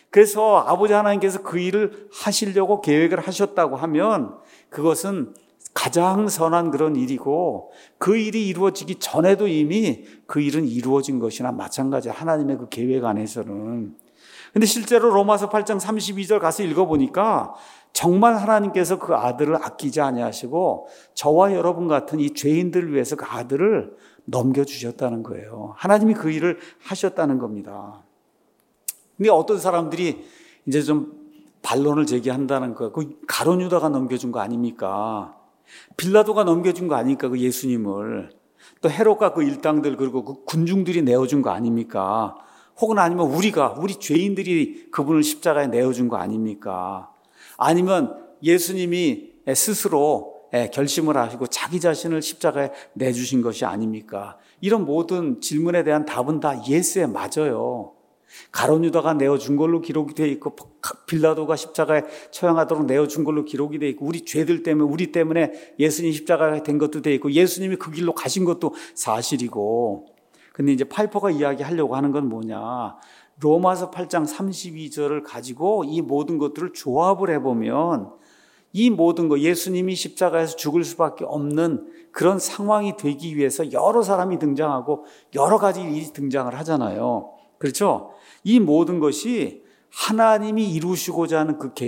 그래서 아버지 하나님께서 그 일을 하시려고 계획을 하셨다고 하면 그것은 가장 선한 그런 일이고, 그 일이 이루어지기 전에도 이미 그 일은 이루어진 것이나 마찬가지야. 하나님의 그 계획 안에서는. 근데 실제로 로마서 8장 32절 가서 읽어보니까 정말 하나님께서 그 아들을 아끼지 아니하시고 저와 여러분 같은 이 죄인들을 위해서 그 아들을 넘겨주셨다는 거예요. 하나님이 그 일을 하셨다는 겁니다. 근데 어떤 사람들이 이제 좀 반론을 제기한다는 거예요. 그 가룟 유다가 넘겨준 거 아닙니까? 빌라도가 넘겨준 거 아닙니까? 그 예수님을. 또 헤롯과 그 일당들 그리고 그 군중들이 내어준 거 아닙니까? 혹은 아니면 우리 죄인들이 그분을 십자가에 내어준 거 아닙니까? 아니면 예수님이 스스로 결심을 하시고 자기 자신을 십자가에 내주신 것이 아닙니까? 이런 모든 질문에 대한 답은 다 예스에 맞아요. 가룟 유다가 내어준 걸로 기록이 되어 있고, 빌라도가 십자가에 처형하도록 내어준 걸로 기록이 되어 있고, 우리 죄들 때문에, 우리 때문에 예수님 십자가가 된 것도 되어 있고, 예수님이 그 길로 가신 것도 사실이고. 근데 이제 파이퍼가 이야기하려고 하는 건 뭐냐? 로마서 8장 32절을 가지고 이 모든 것들을 조합을 해보면 이 모든 것, 예수님이 십자가에서 죽을 수밖에 없는 그런 상황이 되기 위해서 여러 사람이 등장하고 여러 가지 일이 등장을 하잖아요. 그렇죠? 이 모든 것이 하나님이 이루시고자 하는 그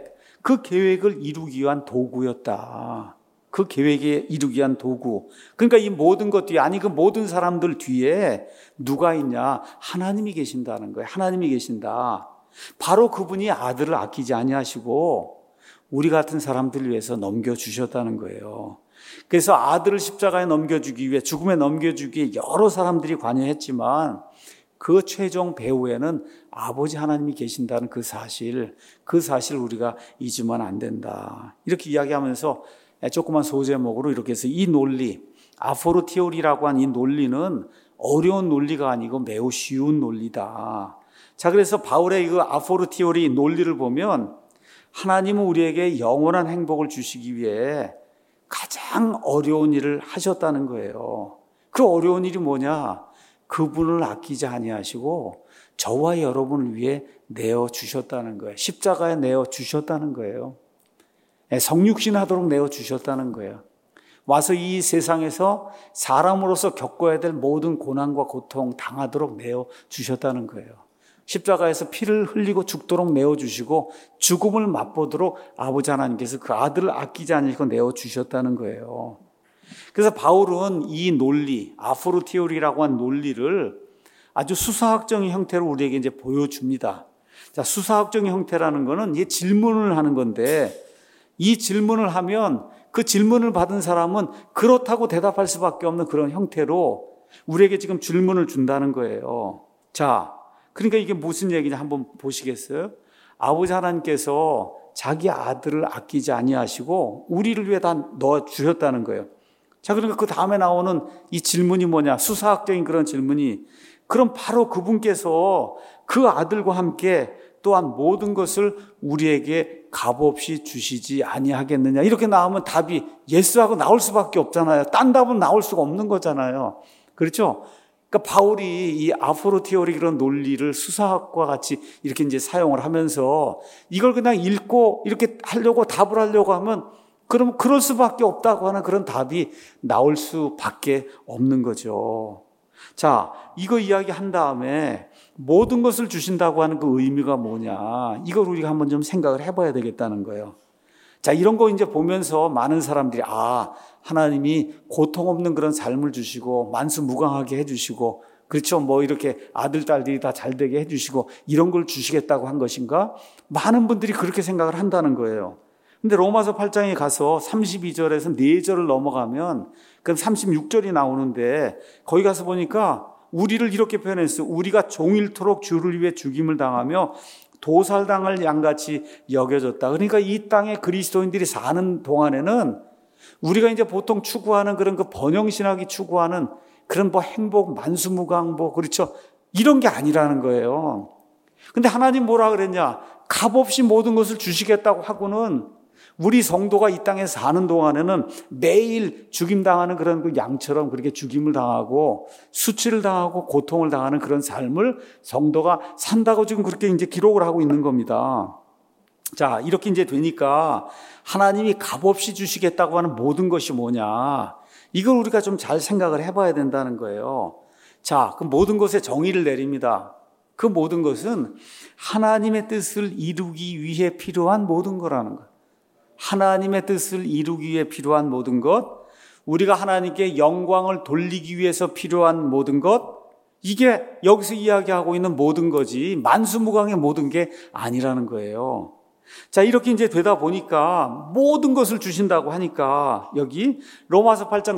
계획을 이루기 위한 도구였다. 그 계획에 이루기 위한 도구. 그러니까 이 모든 것 뒤에, 아니 그 모든 사람들 뒤에 누가 있냐? 하나님이 계신다는 거예요. 하나님이 계신다. 바로 그분이 아들을 아끼지 아니하시고 우리 같은 사람들을 위해서 넘겨주셨다는 거예요. 그래서 아들을 십자가에 넘겨주기 위해, 죽음에 넘겨주기 위해 여러 사람들이 관여했지만 그 최종 배후에는 아버지 하나님이 계신다는 그 사실 우리가 잊으면 안 된다. 이렇게 이야기하면서 조그만 소제목으로 이렇게 해서 이 논리, 아포르 티오리라고 한 이 논리는 어려운 논리가 아니고 매우 쉬운 논리다. 자, 그래서 바울의 그 아포르 티오리 논리를 보면 하나님은 우리에게 영원한 행복을 주시기 위해 가장 어려운 일을 하셨다는 거예요. 그 어려운 일이 뭐냐? 그분을 아끼지 아니하시고 저와 여러분을 위해 내어주셨다는 거예요. 십자가에 내어주셨다는 거예요. 성육신하도록 내어주셨다는 거예요. 와서 이 세상에서 사람으로서 겪어야 될 모든 고난과 고통 당하도록 내어주셨다는 거예요. 십자가에서 피를 흘리고 죽도록 내어주시고 죽음을 맛보도록 아버지 하나님께서 그 아들을 아끼지 않으시고 내어주셨다는 거예요. 그래서 바울은 이 논리, 아포르 티오리라고 한 논리를 아주 수사학적인 형태로 우리에게 이제 보여줍니다. 자, 수사학적인 형태라는 거는 이 질문을 하는 건데, 이 질문을 하면 그 질문을 받은 사람은 그렇다고 대답할 수밖에 없는 그런 형태로 우리에게 지금 질문을 준다는 거예요. 자, 그러니까 이게 무슨 얘기냐 한번 보시겠어요? 아버지 하나님께서 자기 아들을 아끼지 아니하시고 우리를 위해 다 넣어주셨다는 거예요. 자, 그러니까 그 다음에 나오는 이 질문이 뭐냐? 수사학적인 그런 질문이, 그럼 바로 그분께서 그 아들과 함께 또한 모든 것을 우리에게 값없이 주시지 아니하겠느냐? 이렇게 나오면 답이 예스하고 나올 수밖에 없잖아요. 딴 답은 나올 수가 없는 거잖아요. 그렇죠? 그러니까 바울이 이 아포르 티오리 그런 논리를 수사학과 같이 이렇게 이제 사용을 하면서 이걸 그냥 읽고 이렇게 하려고 답을 하려고 하면 그럼 그럴 수밖에 없다고 하는 그런 답이 나올 수밖에 없는 거죠. 자, 이거 이야기한 다음에 모든 것을 주신다고 하는 그 의미가 뭐냐, 이걸 우리가 한번 좀 생각을 해봐야 되겠다는 거예요. 자, 이런 거 이제 보면서 많은 사람들이 하나님이 고통 없는 그런 삶을 주시고 만수무강하게 해주시고, 그렇죠, 뭐 이렇게 아들 딸들이 다 잘되게 해주시고 이런 걸 주시겠다고 한 것인가? 많은 분들이 그렇게 생각을 한다는 거예요. 근데 로마서 8장에 가서 32절에서 4절을 넘어가면 그럼 36절이 나오는데, 거기 가서 보니까 우리를 이렇게 표현했어요. 우리가 종일토록 주를 위해 죽임을 당하며 도살당할 양같이 여겨졌다. 그러니까 이 땅에 그리스도인들이 사는 동안에는 우리가 이제 보통 추구하는 그런 그 번영신학이 추구하는 그런 뭐 행복, 만수무강, 뭐 그렇죠, 이런 게 아니라는 거예요. 근데 하나님 뭐라 그랬냐? 값없이 모든 것을 주시겠다고 하고는 우리 성도가 이 땅에 사는 동안에는 매일 죽임당하는 그런 그 양처럼 그렇게 죽임을 당하고 수치를 당하고 고통을 당하는 그런 삶을 성도가 산다고 지금 그렇게 이제 기록을 하고 있는 겁니다. 자, 이렇게 이제 되니까 하나님이 값없이 주시겠다고 하는 모든 것이 뭐냐? 이걸 우리가 좀 잘 생각을 해봐야 된다는 거예요. 자, 그 모든 것에 정의를 내립니다. 그 모든 것은 하나님의 뜻을 이루기 위해 필요한 모든 거라는 거예요. 하나님의 뜻을 이루기 위해 필요한 모든 것, 우리가 하나님께 영광을 돌리기 위해서 필요한 모든 것, 이게 여기서 이야기하고 있는 모든 거지 만수무강의 모든 게 아니라는 거예요. 자, 이렇게 이제 되다 보니까 모든 것을 주신다고 하니까 여기 로마서 8장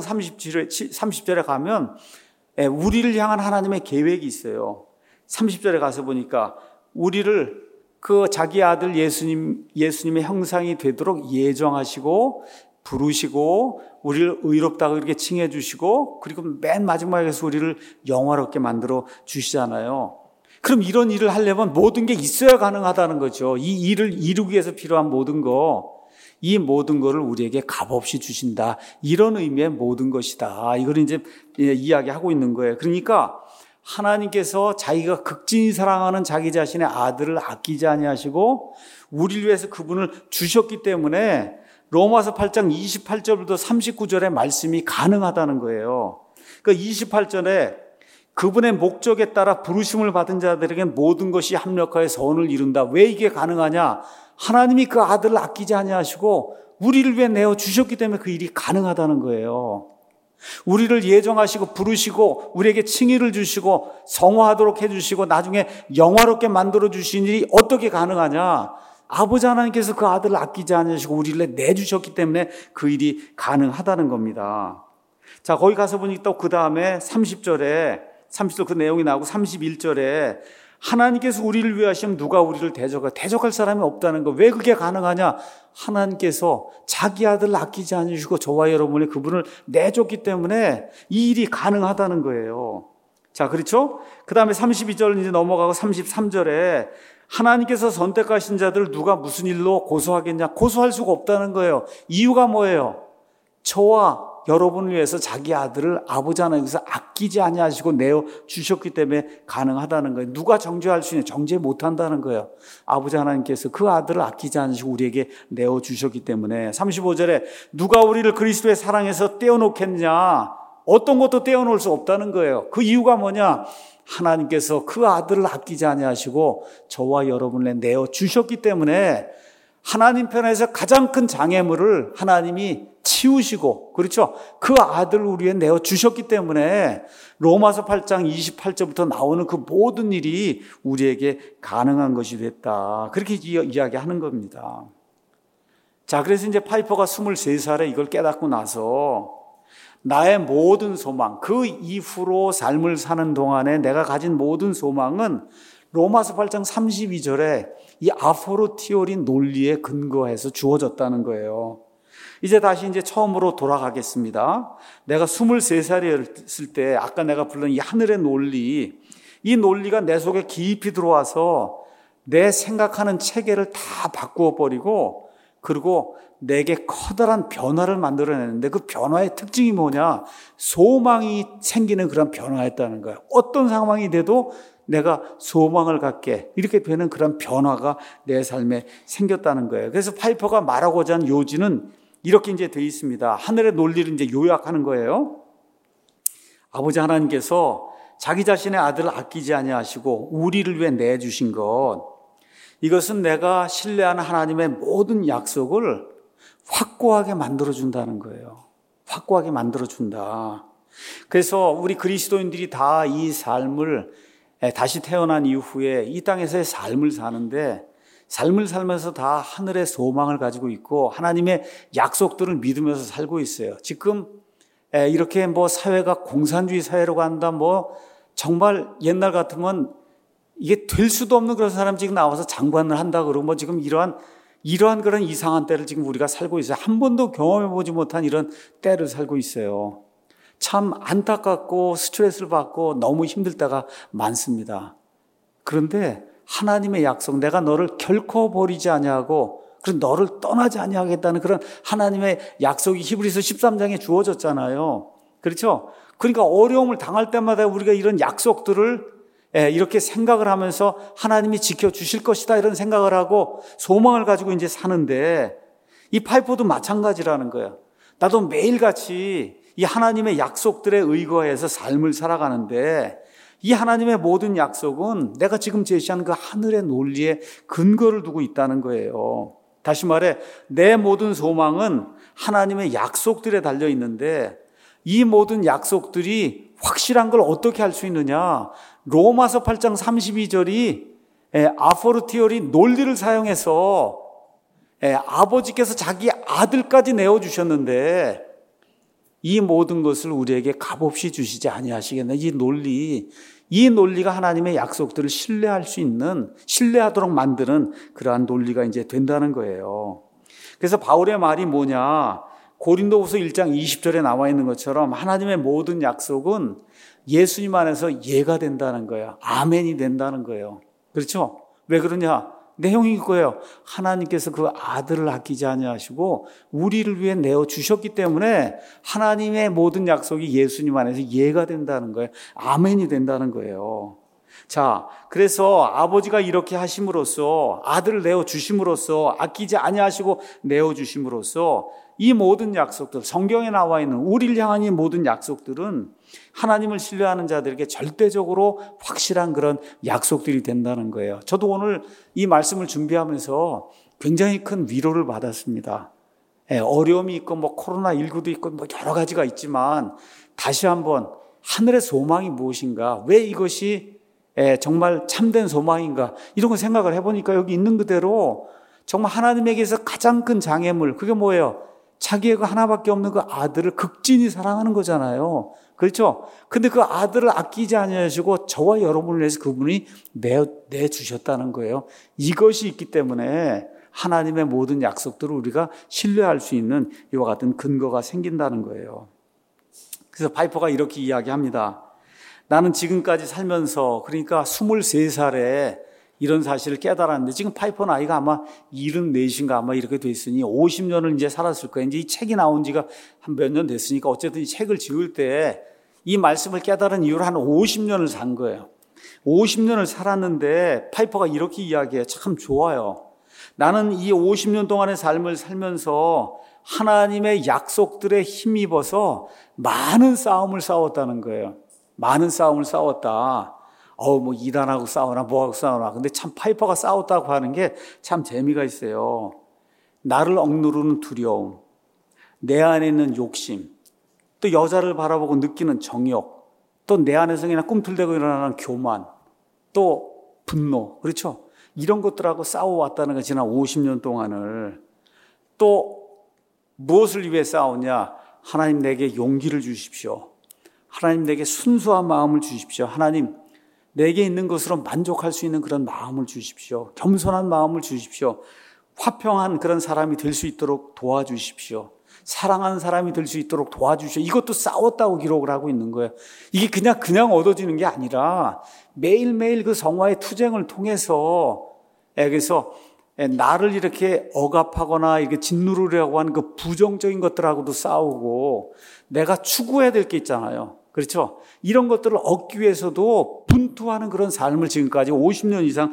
30절에 가면 우리를 향한 하나님의 계획이 있어요. 30절에 가서 보니까 우리를 그 자기 아들 예수님의 형상이 되도록 예정하시고 부르시고 우리를 의롭다고 이렇게 칭해 주시고 그리고 맨 마지막에서 우리를 영화롭게 만들어 주시잖아요. 그럼 이런 일을 하려면 모든 게 있어야 가능하다는 거죠. 이 일을 이루기 위해서 필요한 모든 거, 이 모든 거를 우리에게 값없이 주신다. 이런 의미의 모든 것이다. 이걸 이제 이야기하고 있는 거예요. 그러니까 하나님께서 자기가 극진히 사랑하는 자기 자신의 아들을 아끼지 아니하시고 우리를 위해서 그분을 주셨기 때문에 로마서 8장 28절부터 39절의 말씀이 가능하다는 거예요. 그 28절에 그분의 목적에 따라 부르심을 받은 자들에게 모든 것이 합력하여 선을 이룬다. 왜 이게 가능하냐? 하나님이 그 아들을 아끼지 아니하시고 우리를 위해 내어 주셨기 때문에 그 일이 가능하다는 거예요. 우리를 예정하시고 부르시고 우리에게 칭의를 주시고 성화하도록 해주시고 나중에 영화롭게 만들어 주신 일이 어떻게 가능하냐? 아버지 하나님께서 그 아들을 아끼지 않으시고 우리를 내주셨기 때문에 그 일이 가능하다는 겁니다. 자, 거기 가서 보니 또 그 다음에 30절 그 내용이 나오고 31절에 하나님께서 우리를 위하시면 누가 우리를 대적할 사람이 없다는 거. 왜 그게 가능하냐? 하나님께서 자기 아들을 아끼지 않으시고 저와 여러분이 그분을 내줬기 때문에 이 일이 가능하다는 거예요. 자, 그렇죠? 그 다음에 32절 이제 넘어가고 33절에 하나님께서 선택하신 자들을 누가 무슨 일로 고소하겠냐? 고소할 수가 없다는 거예요. 이유가 뭐예요? 저와 여러분을 위해서 자기 아들을 아버지 하나님께서 아끼지 아니하시고 내어 주셨기 때문에 가능하다는 거예요. 누가 정죄할 수 있냐? 정죄 못한다는 거예요. 아버지 하나님께서 그 아들을 아끼지 않으시고 우리에게 내어 주셨기 때문에. 35절에 누가 우리를 그리스도의 사랑에서 떼어놓겠냐? 어떤 것도 떼어놓을 수 없다는 거예요. 그 이유가 뭐냐? 하나님께서 그 아들을 아끼지 아니하시고 저와 여러분을 내어 주셨기 때문에 하나님 편에서 가장 큰 장애물을 하나님이 치우시고, 그렇죠? 그 아들을 우리에 내어 주셨기 때문에 로마서 8장 28절부터 나오는 그 모든 일이 우리에게 가능한 것이 됐다. 그렇게 이야기하는 겁니다. 자, 그래서 이제 파이퍼가 23살에 이걸 깨닫고 나서 나의 모든 소망, 그 이후로 삶을 사는 동안에 내가 가진 모든 소망은 로마서 8장 32절에 이 아포로티오리 논리에 근거해서 주어졌다는 거예요. 이제 다시 처음으로 돌아가겠습니다. 내가 23살이었을 때 아까 내가 불른 이 하늘의 논리, 이 논리가 내 속에 깊이 들어와서 내 생각하는 체계를 다 바꾸어 버리고 그리고 내게 커다란 변화를 만들어내는데 그 변화의 특징이 뭐냐? 소망이 생기는 그런 변화였다는 거예요. 어떤 상황이 돼도 내가 소망을 갖게 이렇게 되는 그런 변화가 내 삶에 생겼다는 거예요. 그래서 파이퍼가 말하고자 하는 요지는 이렇게 이제 되어 있습니다. 하늘의 논리를 이제 요약하는 거예요. 아버지 하나님께서 자기 자신의 아들을 아끼지 아니하시고 우리를 위해 내주신 것, 이것은 내가 신뢰하는 하나님의 모든 약속을 확고하게 만들어준다는 거예요. 확고하게 만들어준다. 그래서 우리 그리스도인들이 다 이 삶을 다시 태어난 이후에 이 땅에서의 삶을 사는데 삶을 살면서 다 하늘의 소망을 가지고 있고 하나님의 약속들을 믿으면서 살고 있어요. 지금 이렇게 사회가 공산주의 사회로 간다, 정말 옛날 같으면 이게 될 수도 없는 그런 사람 지금 나와서 장관을 한다 그러고 지금 이러한 그런 이상한 때를 지금 우리가 살고 있어요. 한 번도 경험해보지 못한 이런 때를 살고 있어요. 참 안타깝고 스트레스를 받고 너무 힘들 때가 많습니다. 그런데 하나님의 약속, 내가 너를 결코 버리지 아니하고 그리고 너를 떠나지 아니하겠다는 그런 하나님의 약속이 히브리서 13장에 주어졌잖아요. 그렇죠? 그러니까 어려움을 당할 때마다 우리가 이런 약속들을 이렇게 생각을 하면서 하나님이 지켜주실 것이다 이런 생각을 하고 소망을 가지고 이제 사는데 이 파이퍼도 마찬가지라는 거예요. 나도 매일같이 이 하나님의 약속들에 의거해서 삶을 살아가는데 이 하나님의 모든 약속은 내가 지금 제시한 그 하늘의 논리에 근거를 두고 있다는 거예요. 다시 말해 내 모든 소망은 하나님의 약속들에 달려 있는데 이 모든 약속들이 확실한 걸 어떻게 할 수 있느냐? 로마서 8장 32절이 아포르티오리 논리를 사용해서 아버지께서 자기 아들까지 내어주셨는데 이 모든 것을 우리에게 값없이 주시지 아니하시겠나? 이 논리가 하나님의 약속들을 신뢰할 수 있는, 신뢰하도록 만드는 그러한 논리가 이제 된다는 거예요. 그래서 바울의 말이 뭐냐? 고린도후서 1장 20절에 나와 있는 것처럼 하나님의 모든 약속은 예수님 안에서 예가 된다는 거예요. 아멘이 된다는 거예요. 그렇죠? 왜 그러냐? 내용이 이거예요. 하나님께서 그 아들을 아끼지 아니하시고 우리를 위해 내어주셨기 때문에 하나님의 모든 약속이 예수님 안에서 예가 된다는 거예요. 아멘이 된다는 거예요. 자, 그래서 아버지가 이렇게 하심으로써 아들을 내어주심으로써 아끼지 아니하시고 내어주심으로써 이 모든 약속들, 성경에 나와 있는 우리를 향한 이 모든 약속들은 하나님을 신뢰하는 자들에게 절대적으로 확실한 그런 약속들이 된다는 거예요. 저도 오늘 이 말씀을 준비하면서 굉장히 큰 위로를 받았습니다. 어려움이 있고 코로나19도 있고 여러 가지가 있지만 다시 한번 하늘의 소망이 무엇인가, 왜 이것이 정말 참된 소망인가 이런 거 생각을 해보니까 여기 있는 그대로 정말 하나님에게서 가장 큰 장애물, 그게 뭐예요? 자기의 그 하나밖에 없는 그 아들을 극진히 사랑하는 거잖아요. 그렇죠? 근데 그 아들을 아끼지 않으시고 저와 여러분을 위해서 그분이 내주셨다는 거예요. 이것이 있기 때문에 하나님의 모든 약속들을 우리가 신뢰할 수 있는 이와 같은 근거가 생긴다는 거예요. 그래서 파이퍼가 이렇게 이야기합니다. 나는 지금까지 살면서, 그러니까 23살에 이런 사실을 깨달았는데, 지금 파이퍼 나이가 아마 74인가 아마 이렇게 됐으니 50년을 이제 살았을 거예요. 이제 이 책이 나온 지가 한 몇 년 됐으니까 어쨌든 이 책을 지을 때 이 말씀을 깨달은 이후로 한 50년을 산 거예요. 50년을 살았는데 파이퍼가 이렇게 이야기해요. 참 좋아요. 나는 이 50년 동안의 삶을 살면서 하나님의 약속들에 힘입어서 많은 싸움을 싸웠다는 거예요. 많은 싸움을 싸웠다. 일 안 하고 싸우나 뭐하고 싸우나. 근데 참 파이퍼가 싸웠다고 하는 게 참 재미가 있어요. 나를 억누르는 두려움, 내 안에 있는 욕심, 또 여자를 바라보고 느끼는 정욕, 또 내 안에서 그냥 꿈틀대고 일어나는 교만, 또 분노, 그렇죠? 이런 것들하고 싸워왔다는 거 지난 50년 동안을. 또 무엇을 위해 싸우냐? 하나님 내게 용기를 주십시오. 하나님 내게 순수한 마음을 주십시오. 하나님 내게 있는 것으로 만족할 수 있는 그런 마음을 주십시오. 겸손한 마음을 주십시오. 화평한 그런 사람이 될 수 있도록 도와주십시오. 사랑하는 사람이 될 수 있도록 도와주십시오. 이것도 싸웠다고 기록을 하고 있는 거예요. 이게 그냥 얻어지는 게 아니라 매일매일 그 성화의 투쟁을 통해서, 그래서 나를 이렇게 억압하거나 이렇게 짓누르려고 하는 그 부정적인 것들하고도 싸우고, 내가 추구해야 될 게 있잖아요. 그렇죠? 이런 것들을 얻기 위해서도 분투하는 그런 삶을 지금까지 50년 이상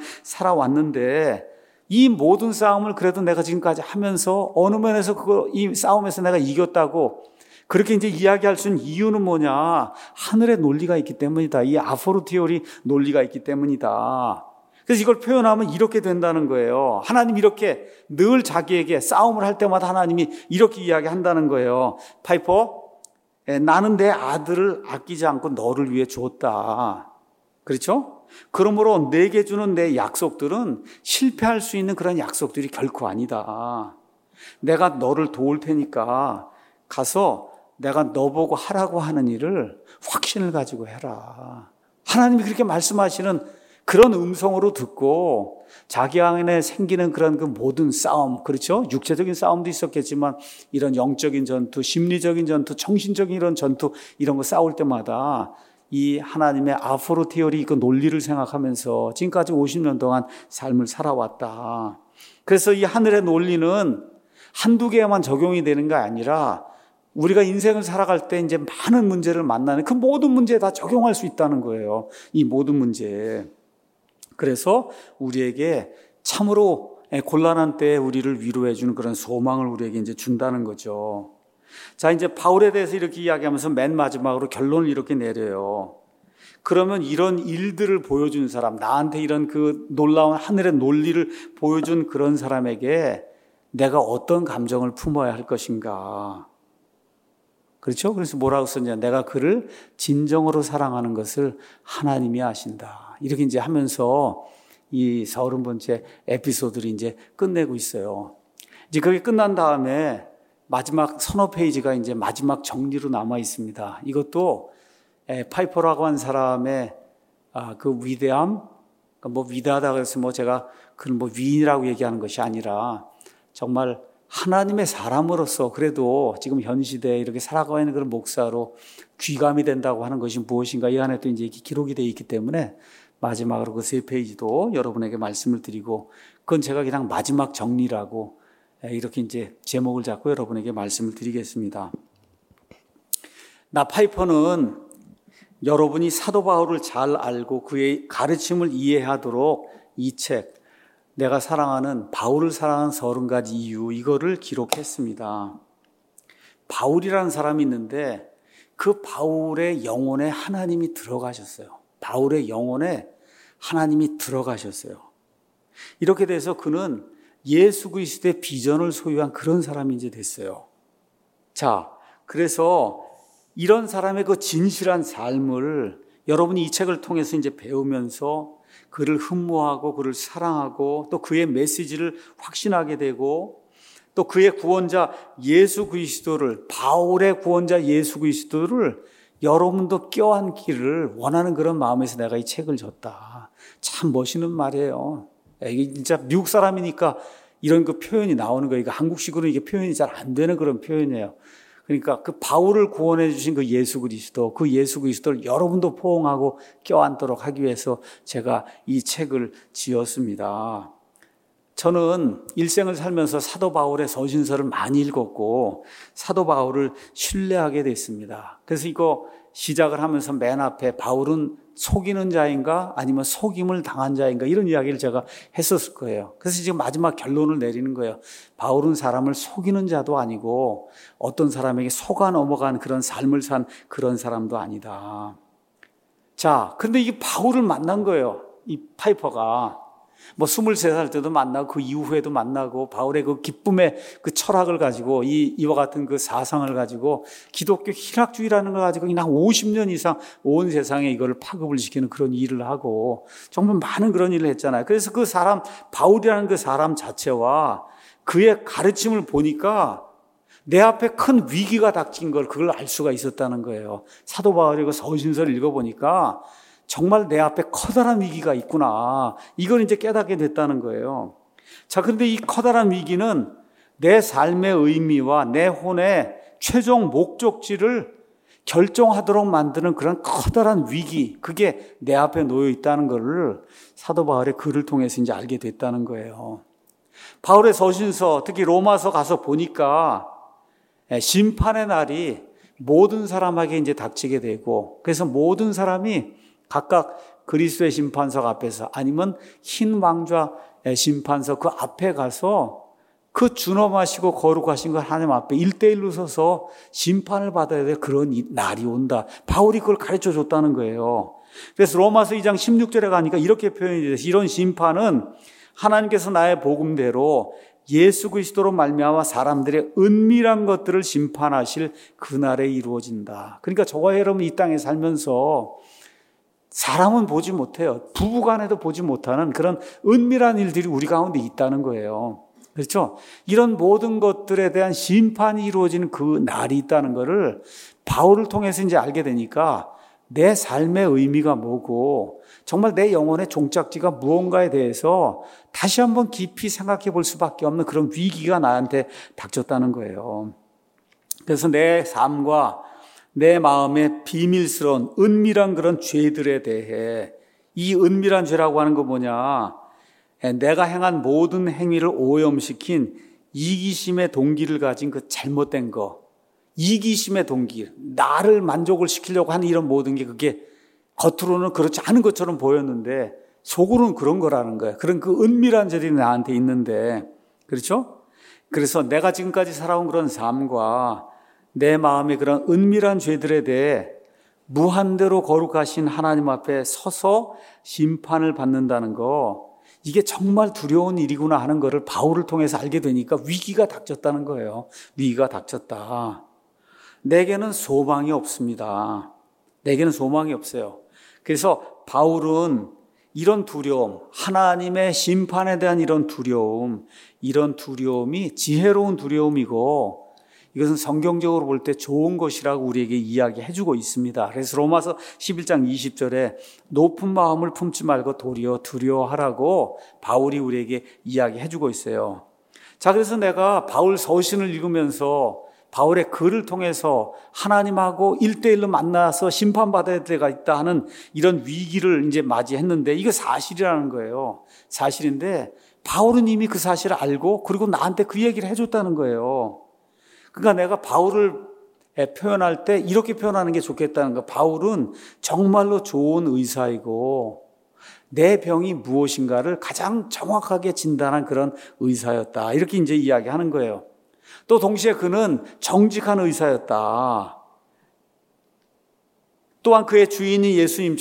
살아왔는데, 이 모든 싸움을 그래도 내가 지금까지 하면서 어느 면에서 이 싸움에서 내가 이겼다고 그렇게 이제 이야기할 수 있는 이유는 뭐냐? 하늘의 논리가 있기 때문이다. 이 아포르티오리 논리가 있기 때문이다. 그래서 이걸 표현하면 이렇게 된다는 거예요. 하나님 이렇게 늘 자기에게 싸움을 할 때마다 하나님이 이렇게 이야기한다는 거예요. 파이퍼, 나는 내 아들을 아끼지 않고 너를 위해 주었다. 그렇죠? 그러므로 내게 주는 내 약속들은 실패할 수 있는 그런 약속들이 결코 아니다. 내가 너를 도울 테니까 가서 내가 너 보고 하라고 하는 일을 확신을 가지고 해라. 하나님이 그렇게 말씀하시는 그런 음성으로 듣고 자기 안에 생기는 그런 그 모든 싸움, 그렇죠? 육체적인 싸움도 있었겠지만 이런 영적인 전투, 심리적인 전투, 정신적인 이런 전투, 이런 거 싸울 때마다 이 하나님의 아포르티오리 그 논리를 생각하면서 지금까지 50년 동안 삶을 살아왔다. 그래서 이 하늘의 논리는 한두 개만 적용이 되는 게 아니라 우리가 인생을 살아갈 때 이제 많은 문제를 만나는 그 모든 문제에 다 적용할 수 있다는 거예요. 이 모든 문제에. 그래서 우리에게 참으로 곤란한 때에 우리를 위로해 주는 그런 소망을 우리에게 이제 준다는 거죠. 자, 이제 바울에 대해서 이렇게 이야기하면서 맨 마지막으로 결론을 이렇게 내려요. 그러면 이런 일들을 보여준 사람, 나한테 이런 그 놀라운 하늘의 논리를 보여준 그런 사람에게 내가 어떤 감정을 품어야 할 것인가. 그렇죠? 그래서 뭐라고 썼냐. 내가 그를 진정으로 사랑하는 것을 하나님이 아신다. 이렇게 이제 하면서 이 40번째 에피소드를 이제 끝내고 있어요. 이제 그게 끝난 다음에 마지막 서너 페이지가 이제 마지막 정리로 남아 있습니다. 이것도 파이퍼라고 한 사람의 그 위대함, 뭐 위대하다고 해서 뭐 제가 그걸 뭐 위인이라고 얘기하는 것이 아니라 정말 하나님의 사람으로서 그래도 지금 현 시대에 이렇게 살아가고 있는 그런 목사로 귀감이 된다고 하는 것이 무엇인가 이 안에 또 이제 기록이 되어 있기 때문에 마지막으로 그 3페이지도 여러분에게 말씀을 드리고 그건 제가 그냥 마지막 정리라고 이렇게 이제 제목을 잡고 여러분에게 말씀을 드리겠습니다. 나 파이퍼는 여러분이 사도 바울을 잘 알고 그의 가르침을 이해하도록 이 책, 내가 사랑하는 바울을 사랑하는 30가지 이유, 이거를 기록했습니다. 바울이라는 사람이 있는데 그 바울의 영혼에 하나님이 들어가셨어요. 바울의 영혼에 하나님이 들어가셨어요. 이렇게 돼서 그는 예수 그리스도의 비전을 소유한 그런 사람이 이제 됐어요. 자, 그래서 이런 사람의 그 진실한 삶을 여러분이 이 책을 통해서 이제 배우면서 그를 흠모하고 그를 사랑하고 또 그의 메시지를 확신하게 되고 또 그의 구원자 예수 그리스도를, 바울의 구원자 예수 그리스도를 여러분도 껴안기를 원하는 그런 마음에서 내가 이 책을 줬다. 참 멋있는 말이에요. 이게 진짜 미국 사람이니까 이런 그 표현이 나오는 거예요. 이거 한국식으로 이게 표현이 잘 안 되는 그런 표현이에요. 그러니까 그 바울을 구원해 주신 그 예수 그리스도를 여러분도 포옹하고 껴안도록 하기 위해서 제가 이 책을 지었습니다. 저는 일생을 살면서 사도 바울의 서신서를 많이 읽었고 사도 바울을 신뢰하게 됐습니다. 그래서 이거 시작을 하면서 맨 앞에 바울은 속이는 자인가 아니면 속임을 당한 자인가 이런 이야기를 제가 했었을 거예요. 그래서 지금 마지막 결론을 내리는 거예요. 바울은 사람을 속이는 자도 아니고 어떤 사람에게 속아 넘어간 그런 삶을 산 그런 사람도 아니다. 자, 근데 이 바울을 만난 거예요. 이 파이퍼가. 뭐 23살 때도 만나고 그 이후에도 만나고 바울의 그 기쁨의 그 철학을 가지고 이와 같은 그 사상을 가지고 기독교 희락주의라는 걸 가지고 그냥 50년 이상 온 세상에 이거를 파급을 시키는 그런 일을 하고 정말 많은 그런 일을 했잖아요. 그래서 그 사람 바울이라는 그 사람 자체와 그의 가르침을 보니까 내 앞에 큰 위기가 닥친 걸 그걸 알 수가 있었다는 거예요. 사도 바울의 그 서신서를 읽어보니까 정말 내 앞에 커다란 위기가 있구나. 이걸 이제 깨닫게 됐다는 거예요. 자, 그런데 이 커다란 위기는 내 삶의 의미와 내 혼의 최종 목적지를 결정하도록 만드는 그런 커다란 위기, 그게 내 앞에 놓여 있다는 것을 사도 바울의 글을 통해서 이제 알게 됐다는 거예요. 바울의 서신서, 특히 로마서 가서 보니까 심판의 날이 모든 사람에게 이제 닥치게 되고, 그래서 모든 사람이 각각 그리스도의 심판석 앞에서 아니면 흰 왕좌 심판석 그 앞에 가서 그 준엄하시고 거룩하신 그 하나님 앞에 1대1로 서서 심판을 받아야 될 그런 날이 온다. 바울이 그걸 가르쳐 줬다는 거예요. 그래서 로마서 2장 16절에 가니까 이렇게 표현이 돼서 이런 심판은 하나님께서 나의 복음대로 예수 그리스도로 말미암아 사람들의 은밀한 것들을 심판하실 그날에 이루어진다. 그러니까 저와 여러분 이 땅에 살면서 사람은 보지 못해요. 부부간에도 보지 못하는 그런 은밀한 일들이 우리 가운데 있다는 거예요. 그렇죠? 이런 모든 것들에 대한 심판이 이루어지는 그 날이 있다는 것을 바울을 통해서 이제 알게 되니까 내 삶의 의미가 뭐고 정말 내 영혼의 종착지가 무언가에 대해서 다시 한번 깊이 생각해 볼 수밖에 없는 그런 위기가 나한테 닥쳤다는 거예요. 그래서 내 삶과 내 마음의 비밀스러운 은밀한 그런 죄들에 대해 이 은밀한 죄라고 하는 거 뭐냐? 내가 행한 모든 행위를 오염시킨 이기심의 동기를 가진 그 잘못된 거, 이기심의 동기, 나를 만족을 시키려고 하는 이런 모든 게 그게 겉으로는 그렇지 않은 것처럼 보였는데 속으로는 그런 거라는 거예요. 그런 그 은밀한 죄들이 나한테 있는데, 그렇죠? 그래서 내가 지금까지 살아온 그런 삶과 내 마음의 그런 은밀한 죄들에 대해 무한대로 거룩하신 하나님 앞에 서서 심판을 받는다는 거, 이게 정말 두려운 일이구나 하는 것을 바울을 통해서 알게 되니까 위기가 닥쳤다는 거예요. 위기가 닥쳤다. 내게는 소망이 없습니다. 내게는 소망이 없어요. 그래서 바울은 이런 두려움, 하나님의 심판에 대한 이런 두려움이 지혜로운 두려움이고 이것은 성경적으로 볼 때 좋은 것이라고 우리에게 이야기해주고 있습니다. 그래서 로마서 11장 20절에 높은 마음을 품지 말고 도리어 두려워하라고 바울이 우리에게 이야기해주고 있어요. 자, 그래서 내가 바울 서신을 읽으면서 바울의 글을 통해서 하나님하고 1대1로 만나서 심판받아야 될 때가 있다 하는 이런 위기를 이제 맞이했는데 이거 사실이라는 거예요. 사실인데 바울은 이미 그 사실을 알고 그리고 나한테 그 얘기를 해줬다는 거예요. 그러니까 내가 바울을 표현할 때 이렇게 표현하는 게 좋겠다는 거. 바울은 정말로 좋은 의사이고 내 병이 무엇인가를 가장 정확하게 진단한 그런 의사였다. 이렇게 이제 이야기하는 거예요. 또 동시에 그는 정직한 의사였다. 또한 그의 주인이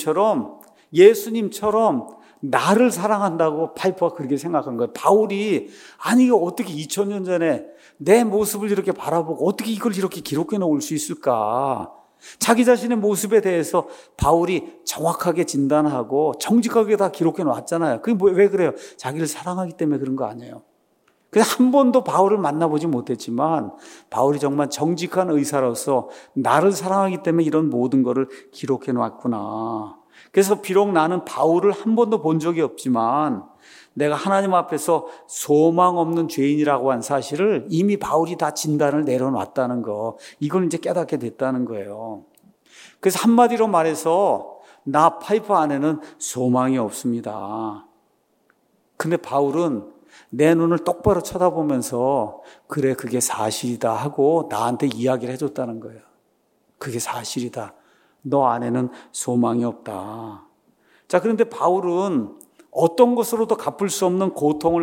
예수님처럼 나를 사랑한다고 파이퍼가 그렇게 생각한 거예요. 바울이 아니 이거 어떻게 2000년 전에 내 모습을 이렇게 바라보고 어떻게 이걸 이렇게 기록해 놓을 수 있을까? 자기 자신의 모습에 대해서 바울이 정확하게 진단하고 정직하게 다 기록해 놨잖아요. 그게 왜 그래요? 자기를 사랑하기 때문에 그런 거 아니에요. 그래서 한 번도 바울을 만나보지 못했지만 바울이 정말 정직한 의사로서 나를 사랑하기 때문에 이런 모든 것을 기록해 놨구나. 그래서 비록 나는 바울을 한 번도 본 적이 없지만 내가 하나님 앞에서 소망 없는 죄인이라고 한 사실을 이미 바울이 다 진단을 내려놨다는 거, 이걸 이제 깨닫게 됐다는 거예요. 그래서 한마디로 말해서 나 파이퍼 안에는 소망이 없습니다. 근데 바울은 내 눈을 똑바로 쳐다보면서 그래 그게 사실이다 하고 나한테 이야기를 해줬다는 거예요. 그게 사실이다. 너 안에는 소망이 없다. 자, 그런데 바울은 어떤 것으로도 갚을 수 없는 고통을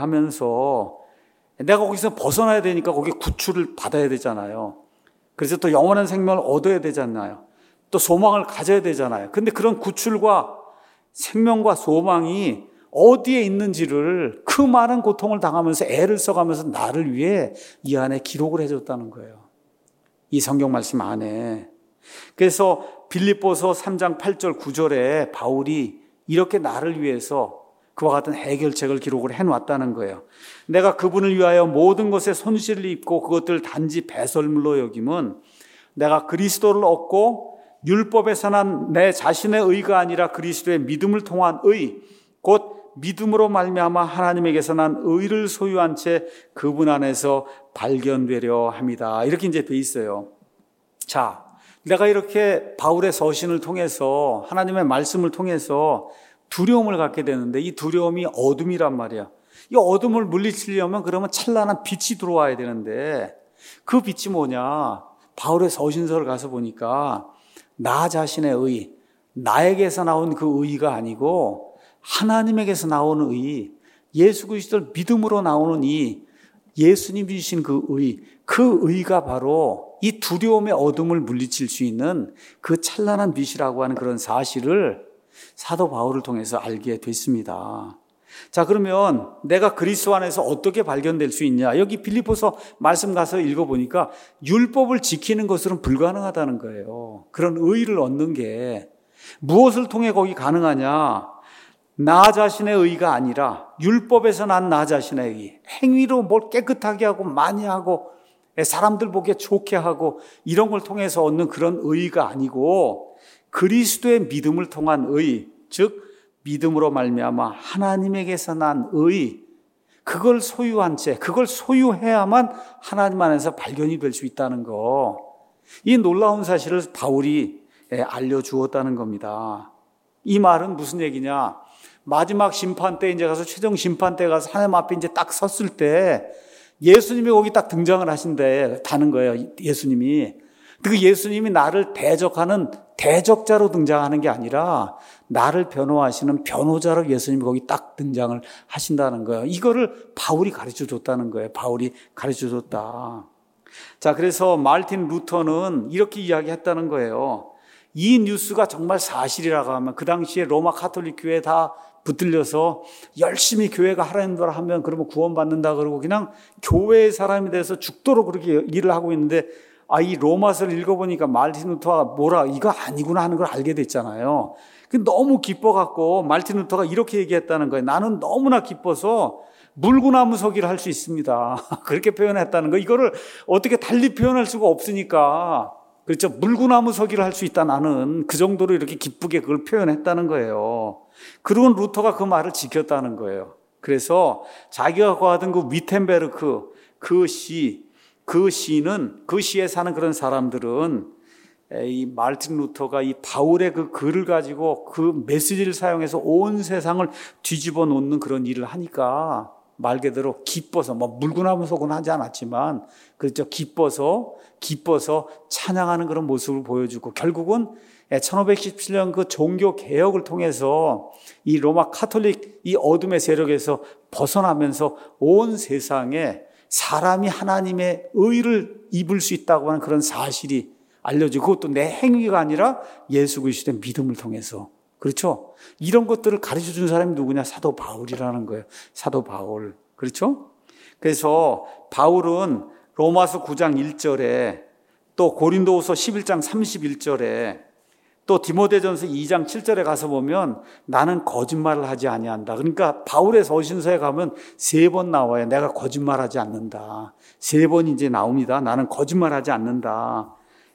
감내하면서 내가 거기서 벗어나야 되니까 거기에 구출을 받아야 되잖아요. 그래서 또 영원한 생명을 얻어야 되잖아요. 또 소망을 가져야 되잖아요. 근데 그런 구출과 생명과 소망이 어디에 있는지를 그 많은 고통을 당하면서 애를 써가면서 나를 위해 이 안에 기록을 해줬다는 거예요. 이 성경 말씀 안에. 그래서 빌립보서 3장 8절 9절에 바울이 이렇게 나를 위해서 그와 같은 해결책을 기록을 해놨다는 거예요. 내가 그분을 위하여 모든 것에 손실을 입고 그것들을 단지 배설물로 여김은 내가 그리스도를 얻고 율법에서 난 내 자신의 의가 아니라 그리스도의 믿음을 통한 의, 곧 믿음으로 말미암아 하나님에게서 난 의를 소유한 채 그분 안에서 발견되려 합니다. 이렇게 이제 돼 있어요. 자, 내가 이렇게 바울의 서신을 통해서 하나님의 말씀을 통해서 두려움을 갖게 되는데 이 두려움이 어둠이란 말이야. 이 어둠을 물리치려면 그러면 찬란한 빛이 들어와야 되는데 그 빛이 뭐냐? 바울의 서신서를 가서 보니까 나 자신의 의, 나에게서 나온 그 의가 아니고 하나님에게서 나오는 의, 예수 그리스도를 믿음으로 나오는 이 예수님이 주신 그 의가 바로 이 두려움의 어둠을 물리칠 수 있는 그 찬란한 빛이라고 하는 그런 사실을 사도 바울을 통해서 알게 됐습니다. 자, 그러면 내가 그리스도 안에서 어떻게 발견될 수 있냐? 여기 빌립보서 말씀 가서 읽어보니까 율법을 지키는 것으로는 불가능하다는 거예요. 그런 의를 얻는 게 무엇을 통해 거기 가능하냐? 나 자신의 의가 아니라 율법에서 난 나 자신의 의, 행위로 뭘 깨끗하게 하고 많이 하고 사람들 보기에 좋게 하고 이런 걸 통해서 얻는 그런 의가 아니고 그리스도의 믿음을 통한 의, 즉 믿음으로 말미암아 하나님에게서 난 의, 그걸 소유한 채, 그걸 소유해야만 하나님 안에서 발견이 될 수 있다는 거, 이 놀라운 사실을 바울이 알려주었다는 겁니다. 이 말은 무슨 얘기냐? 마지막 심판 때 이제 가서 최종 심판 때 가서 하나님 앞에 이제 딱 섰을 때 예수님이 거기 딱 등장을 하신다는 거예요. 예수님이. 그 예수님이 나를 대적하는 대적자로 등장하는 게 아니라 나를 변호하시는 변호자로 예수님이 거기 딱 등장을 하신다는 거예요. 이거를 바울이 가르쳐 줬다는 거예요. 바울이 가르쳐 줬다. 자, 그래서 마르틴 루터는 이렇게 이야기했다는 거예요. 이 뉴스가 정말 사실이라고 하면 그 당시에 로마 가톨릭 교회 다 붙들려서 열심히 교회가 하라는 대로 하면 그러면 구원받는다 그러고 그냥 교회의 사람이 돼서 죽도록 그렇게 일을 하고 있는데 이 로마서를 읽어보니까 마르틴 루터가 이거 아니구나 하는 걸 알게 됐잖아요. 너무 기뻐갖고 마르틴 루터가 이렇게 얘기했다는 거예요. 나는 너무나 기뻐서 물구나무 서기를 할 수 있습니다. 그렇게 표현했다는 거. 이거를 어떻게 달리 표현할 수가 없으니까. 그렇죠. 물구나무 서기를 할 수 있다. 나는 그 정도로 이렇게 기쁘게 그걸 표현했다는 거예요. 그리고 루터가 그 말을 지켰다는 거예요. 그래서 자기가 구하던 그 위텐베르크 그 시에 사는 그런 사람들은 이 마르틴 루터가 이 바울의 그 글을 가지고 그 메시지를 사용해서 온 세상을 뒤집어 놓는 그런 일을 하니까 말 그대로 기뻐서 물구나무 서기는 하지 않았지만 그렇죠. 기뻐서 찬양하는 그런 모습을 보여주고 결국은 1517년 그 종교 개혁을 통해서 이 로마 카톨릭 이 어둠의 세력에서 벗어나면서 온 세상에 사람이 하나님의 의를 입을 수 있다고 하는 그런 사실이 알려지고 그것도 내 행위가 아니라 예수 그리스도의 믿음을 통해서 그렇죠? 이런 것들을 가르쳐 준 사람이 누구냐? 사도 바울이라는 거예요. 사도 바울. 그렇죠? 그래서 바울은 로마서 9장 1절에 또 고린도후서 11장 31절에 또 디모데전서 2장 7절에 가서 보면 나는 거짓말을 하지 아니한다. 그러니까 바울의 서신서에 가면 3번 나와요. 내가 거짓말하지 않는다. 3번 이제 나옵니다. 나는 거짓말하지 않는다.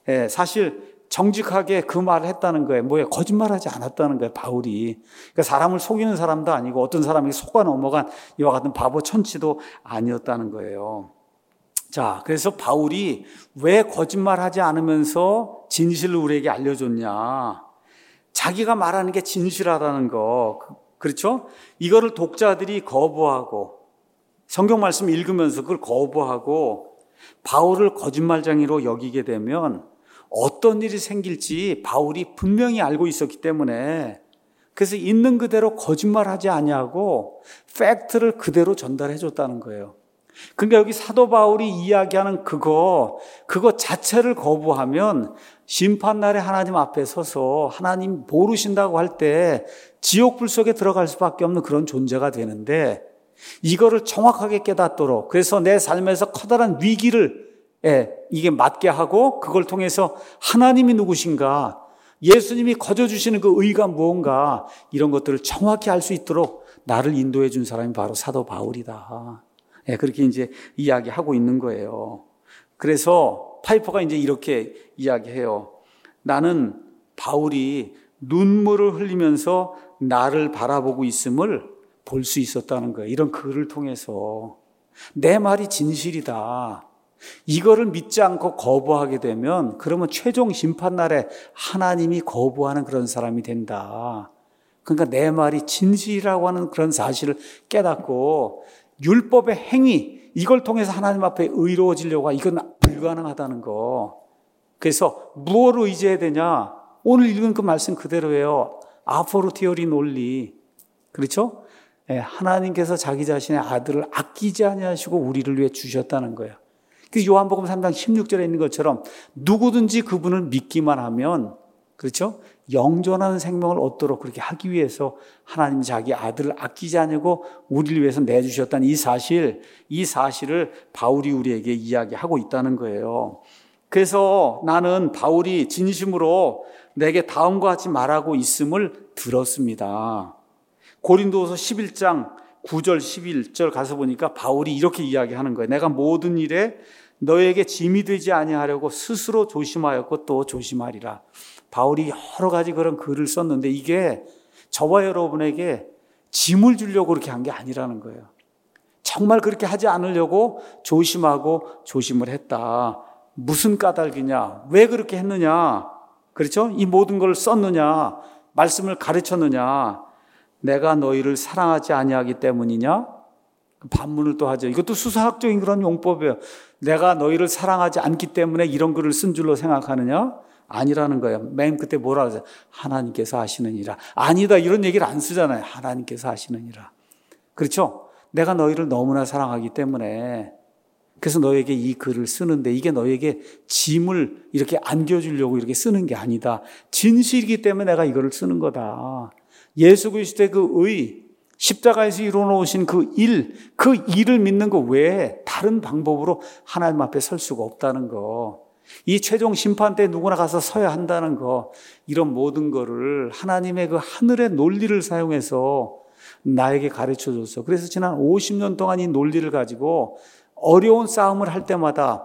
사실 정직하게 그 말을 했다는 거예요. 거짓말하지 않았다는 거예요. 바울이. 그러니까 사람을 속이는 사람도 아니고 어떤 사람에게 속아 넘어간 이와 같은 바보 천치도 아니었다는 거예요. 자, 그래서 바울이 왜 거짓말하지 않으면서 진실을 우리에게 알려줬냐? 자기가 말하는 게 진실하다는 거, 그렇죠? 이거를 독자들이 거부하고 성경 말씀 읽으면서 그걸 거부하고 바울을 거짓말쟁이로 여기게 되면 어떤 일이 생길지 바울이 분명히 알고 있었기 때문에 그래서 있는 그대로 거짓말하지 아니하고 팩트를 그대로 전달해 줬다는 거예요. 그러니까 여기 사도 바울이 이야기하는 그거 자체를 거부하면 심판날에 하나님 앞에 서서 하나님 모르신다고 할 때 지옥불 속에 들어갈 수밖에 없는 그런 존재가 되는데 이거를 정확하게 깨닫도록 그래서 내 삶에서 커다란 위기를 이게 맞게 하고 그걸 통해서 하나님이 누구신가 예수님이 거저주시는 그 의가 무언가 이런 것들을 정확히 알 수 있도록 나를 인도해 준 사람이 바로 사도 바울이다. 그렇게 이제 이야기하고 있는 거예요. 그래서 파이퍼가 이제 이렇게 이야기해요. 나는 바울이 눈물을 흘리면서 나를 바라보고 있음을 볼 수 있었다는 거예요. 이런 글을 통해서. 내 말이 진실이다. 이거를 믿지 않고 거부하게 되면 그러면 최종 심판날에 하나님이 거부하는 그런 사람이 된다. 그러니까 내 말이 진실이라고 하는 그런 사실을 깨닫고 율법의 행위 이걸 통해서 하나님 앞에 의로워지려고 이건 불가능하다는 거. 그래서 무엇을 의지해야 되냐? 오늘 읽은 그 말씀 그대로예요. 아포르티오리 논리. 그렇죠? 하나님께서 자기 자신의 아들을 아끼지 아니하시고 우리를 위해 주셨다는 거예요. 그 요한복음 3장 16절에 있는 것처럼 누구든지 그분을 믿기만 하면 그렇죠? 영존하는 생명을 얻도록 그렇게 하기 위해서 하나님 자기 아들을 아끼지 않고 우리를 위해서 내주셨다는 이 사실을 바울이 우리에게 이야기하고 있다는 거예요. 그래서 나는 바울이 진심으로 내게 다음과 같이 말하고 있음을 들었습니다. 고린도후서 11장 9절 11절 가서 보니까 바울이 이렇게 이야기하는 거예요. 내가 모든 일에 너에게 짐이 되지 아니하려고 스스로 조심하였고 또 조심하리라. 바울이 여러 가지 그런 글을 썼는데 이게 저와 여러분에게 짐을 주려고 그렇게 한 게 아니라는 거예요. 정말 그렇게 하지 않으려고 조심하고 조심을 했다. 무슨 까닭이냐? 왜 그렇게 했느냐? 그렇죠? 이 모든 걸 썼느냐? 말씀을 가르쳤느냐? 내가 너희를 사랑하지 아니하기 때문이냐? 반문을 또 하죠. 이것도 수사학적인 그런 용법이에요. 내가 너희를 사랑하지 않기 때문에 이런 글을 쓴 줄로 생각하느냐? 아니라는 거예요. 맨 그때 뭐라 그러죠? 하나님께서 하시느니라. 아니다 이런 얘기를 안 쓰잖아요. 하나님께서 하시느니라. 그렇죠? 내가 너희를 너무나 사랑하기 때문에 그래서 너에게 이 글을 쓰는데 이게 너에게 짐을 이렇게 안겨주려고 이렇게 쓰는 게 아니다. 진실이기 때문에 내가 이거를 쓰는 거다. 예수 그리스도의 그 의, 십자가에서 이루어놓으신 그 일을 믿는 것 외에 다른 방법으로 하나님 앞에 설 수가 없다는 거. 이 최종 심판 때 누구나 가서 서야 한다는 거. 이런 모든 거를 하나님의 그 하늘의 논리를 사용해서 나에게 가르쳐 줬어. 그래서 지난 50년 동안 이 논리를 가지고 어려운 싸움을 할 때마다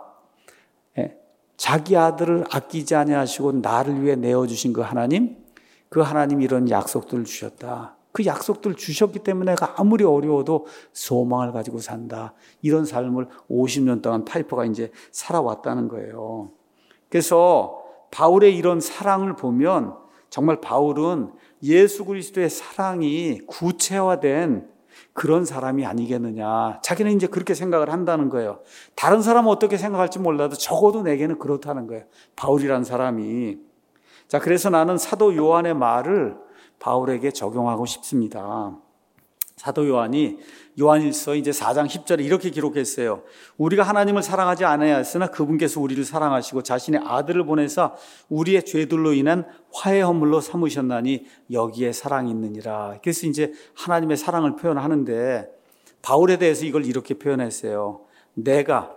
자기 아들을 아끼지 아니하시고 나를 위해 내어주신 그 하나님 이런 약속들을 주셨다. 그 약속들을 주셨기 때문에 내가 아무리 어려워도 소망을 가지고 산다. 이런 삶을 50년 동안 파이퍼가 이제 살아왔다는 거예요. 그래서 바울의 이런 사랑을 보면 정말 바울은 예수 그리스도의 사랑이 구체화된 그런 사람이 아니겠느냐. 자기는 이제 그렇게 생각을 한다는 거예요. 다른 사람은 어떻게 생각할지 몰라도 적어도 내게는 그렇다는 거예요. 바울이란 사람이. 자, 그래서 나는 사도 요한의 말을 바울에게 적용하고 싶습니다. 사도 요한이 요한일서 이제 4장 10절에 이렇게 기록했어요. 우리가 하나님을 사랑하지 않아야했으나 그분께서 우리를 사랑하시고 자신의 아들을 보내사 우리의 죄들로 인한 화해 허물로 삼으셨나니 여기에 사랑이 있느니라. 그래서 이제 하나님의 사랑을 표현하는데 바울에 대해서 이걸 이렇게 표현했어요. 내가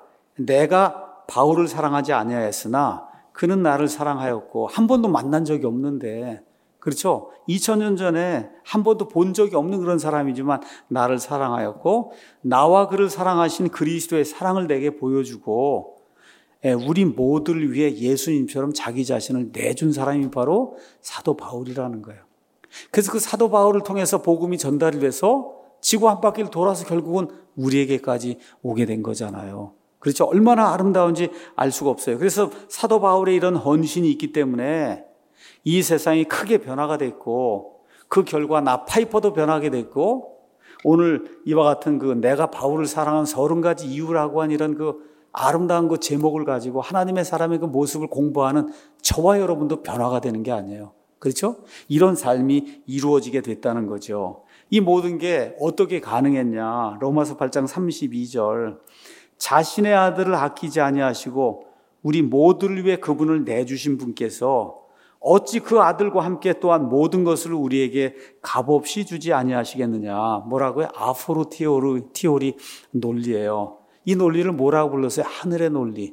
바울을 사랑하지 아니하였으나 그는 나를 사랑하였고 한 번도 만난 적이 없는데 그렇죠? 2000년 전에 한 번도 본 적이 없는 그런 사람이지만 나를 사랑하였고 나와 그를 사랑하신 그리스도의 사랑을 내게 보여주고 우리 모두를 위해 예수님처럼 자기 자신을 내준 사람이 바로 사도 바울이라는 거예요. 그래서 그 사도 바울을 통해서 복음이 전달이 돼서 지구 한 바퀴를 돌아서 결국은 우리에게까지 오게 된 거잖아요. 그렇죠? 얼마나 아름다운지 알 수가 없어요. 그래서 사도 바울의 이런 헌신이 있기 때문에 이 세상이 크게 변화가 됐고 그 결과 나 파이퍼도 변하게 됐고 오늘 이와 같은 그 내가 바울을 사랑한 30가지 이유라고 한 이런 그 아름다운 그 제목을 가지고 하나님의 사람의 그 모습을 공부하는 저와 여러분도 변화가 되는 게 아니에요. 그렇죠? 이런 삶이 이루어지게 됐다는 거죠. 이 모든 게 어떻게 가능했냐? 로마서 8장 32절 자신의 아들을 아끼지 아니하시고 우리 모두를 위해 그분을 내주신 분께서 어찌 그 아들과 함께 또한 모든 것을 우리에게 값없이 주지 아니하시겠느냐. 뭐라고요? 아포르티오리 논리예요. 이 논리를 뭐라고 불렀어요? 하늘의 논리.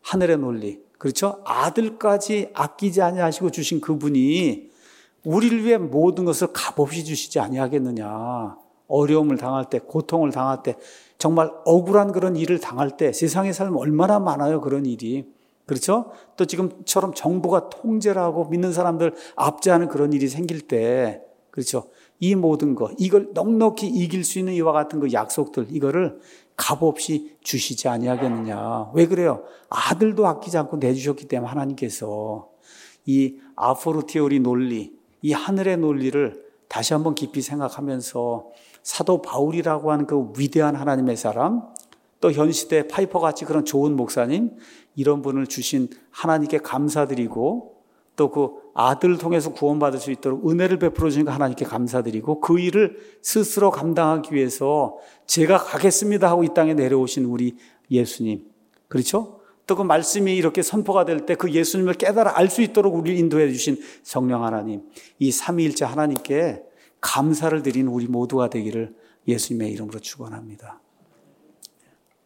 그렇죠? 아들까지 아끼지 아니하시고 주신 그분이 우리를 위해 모든 것을 값없이 주시지 아니하겠느냐. 어려움을 당할 때, 고통을 당할 때, 정말 억울한 그런 일을 당할 때 세상의 삶 얼마나 많아요. 그런 일이. 그렇죠? 또 지금처럼 정부가 통제를 하고 믿는 사람들 압제하는 그런 일이 생길 때, 그렇죠? 이 모든 거, 이걸 넉넉히 이길 수 있는 이와 같은 그 약속들, 이거를 값없이 주시지 아니하겠느냐. 왜 그래요? 아들도 아끼지 않고 내주셨기 때문에 하나님께서 이 아포르티오리 논리, 이 하늘의 논리를 다시 한번 깊이 생각하면서 사도 바울이라고 하는 그 위대한 하나님의 사람, 또 현 시대 파이퍼같이 그런 좋은 목사님, 이런 분을 주신 하나님께 감사드리고 또 그 아들을 통해서 구원받을 수 있도록 은혜를 베풀어 주신 하나님께 감사드리고 그 일을 스스로 감당하기 위해서 제가 가겠습니다 하고 이 땅에 내려오신 우리 예수님. 그렇죠? 또 그 말씀이 이렇게 선포가 될 때 그 예수님을 깨달아 알 수 있도록 우리를 인도해 주신 성령 하나님. 이 삼위일체 하나님께 감사를 드리는 우리 모두가 되기를 예수님의 이름으로 축원합니다.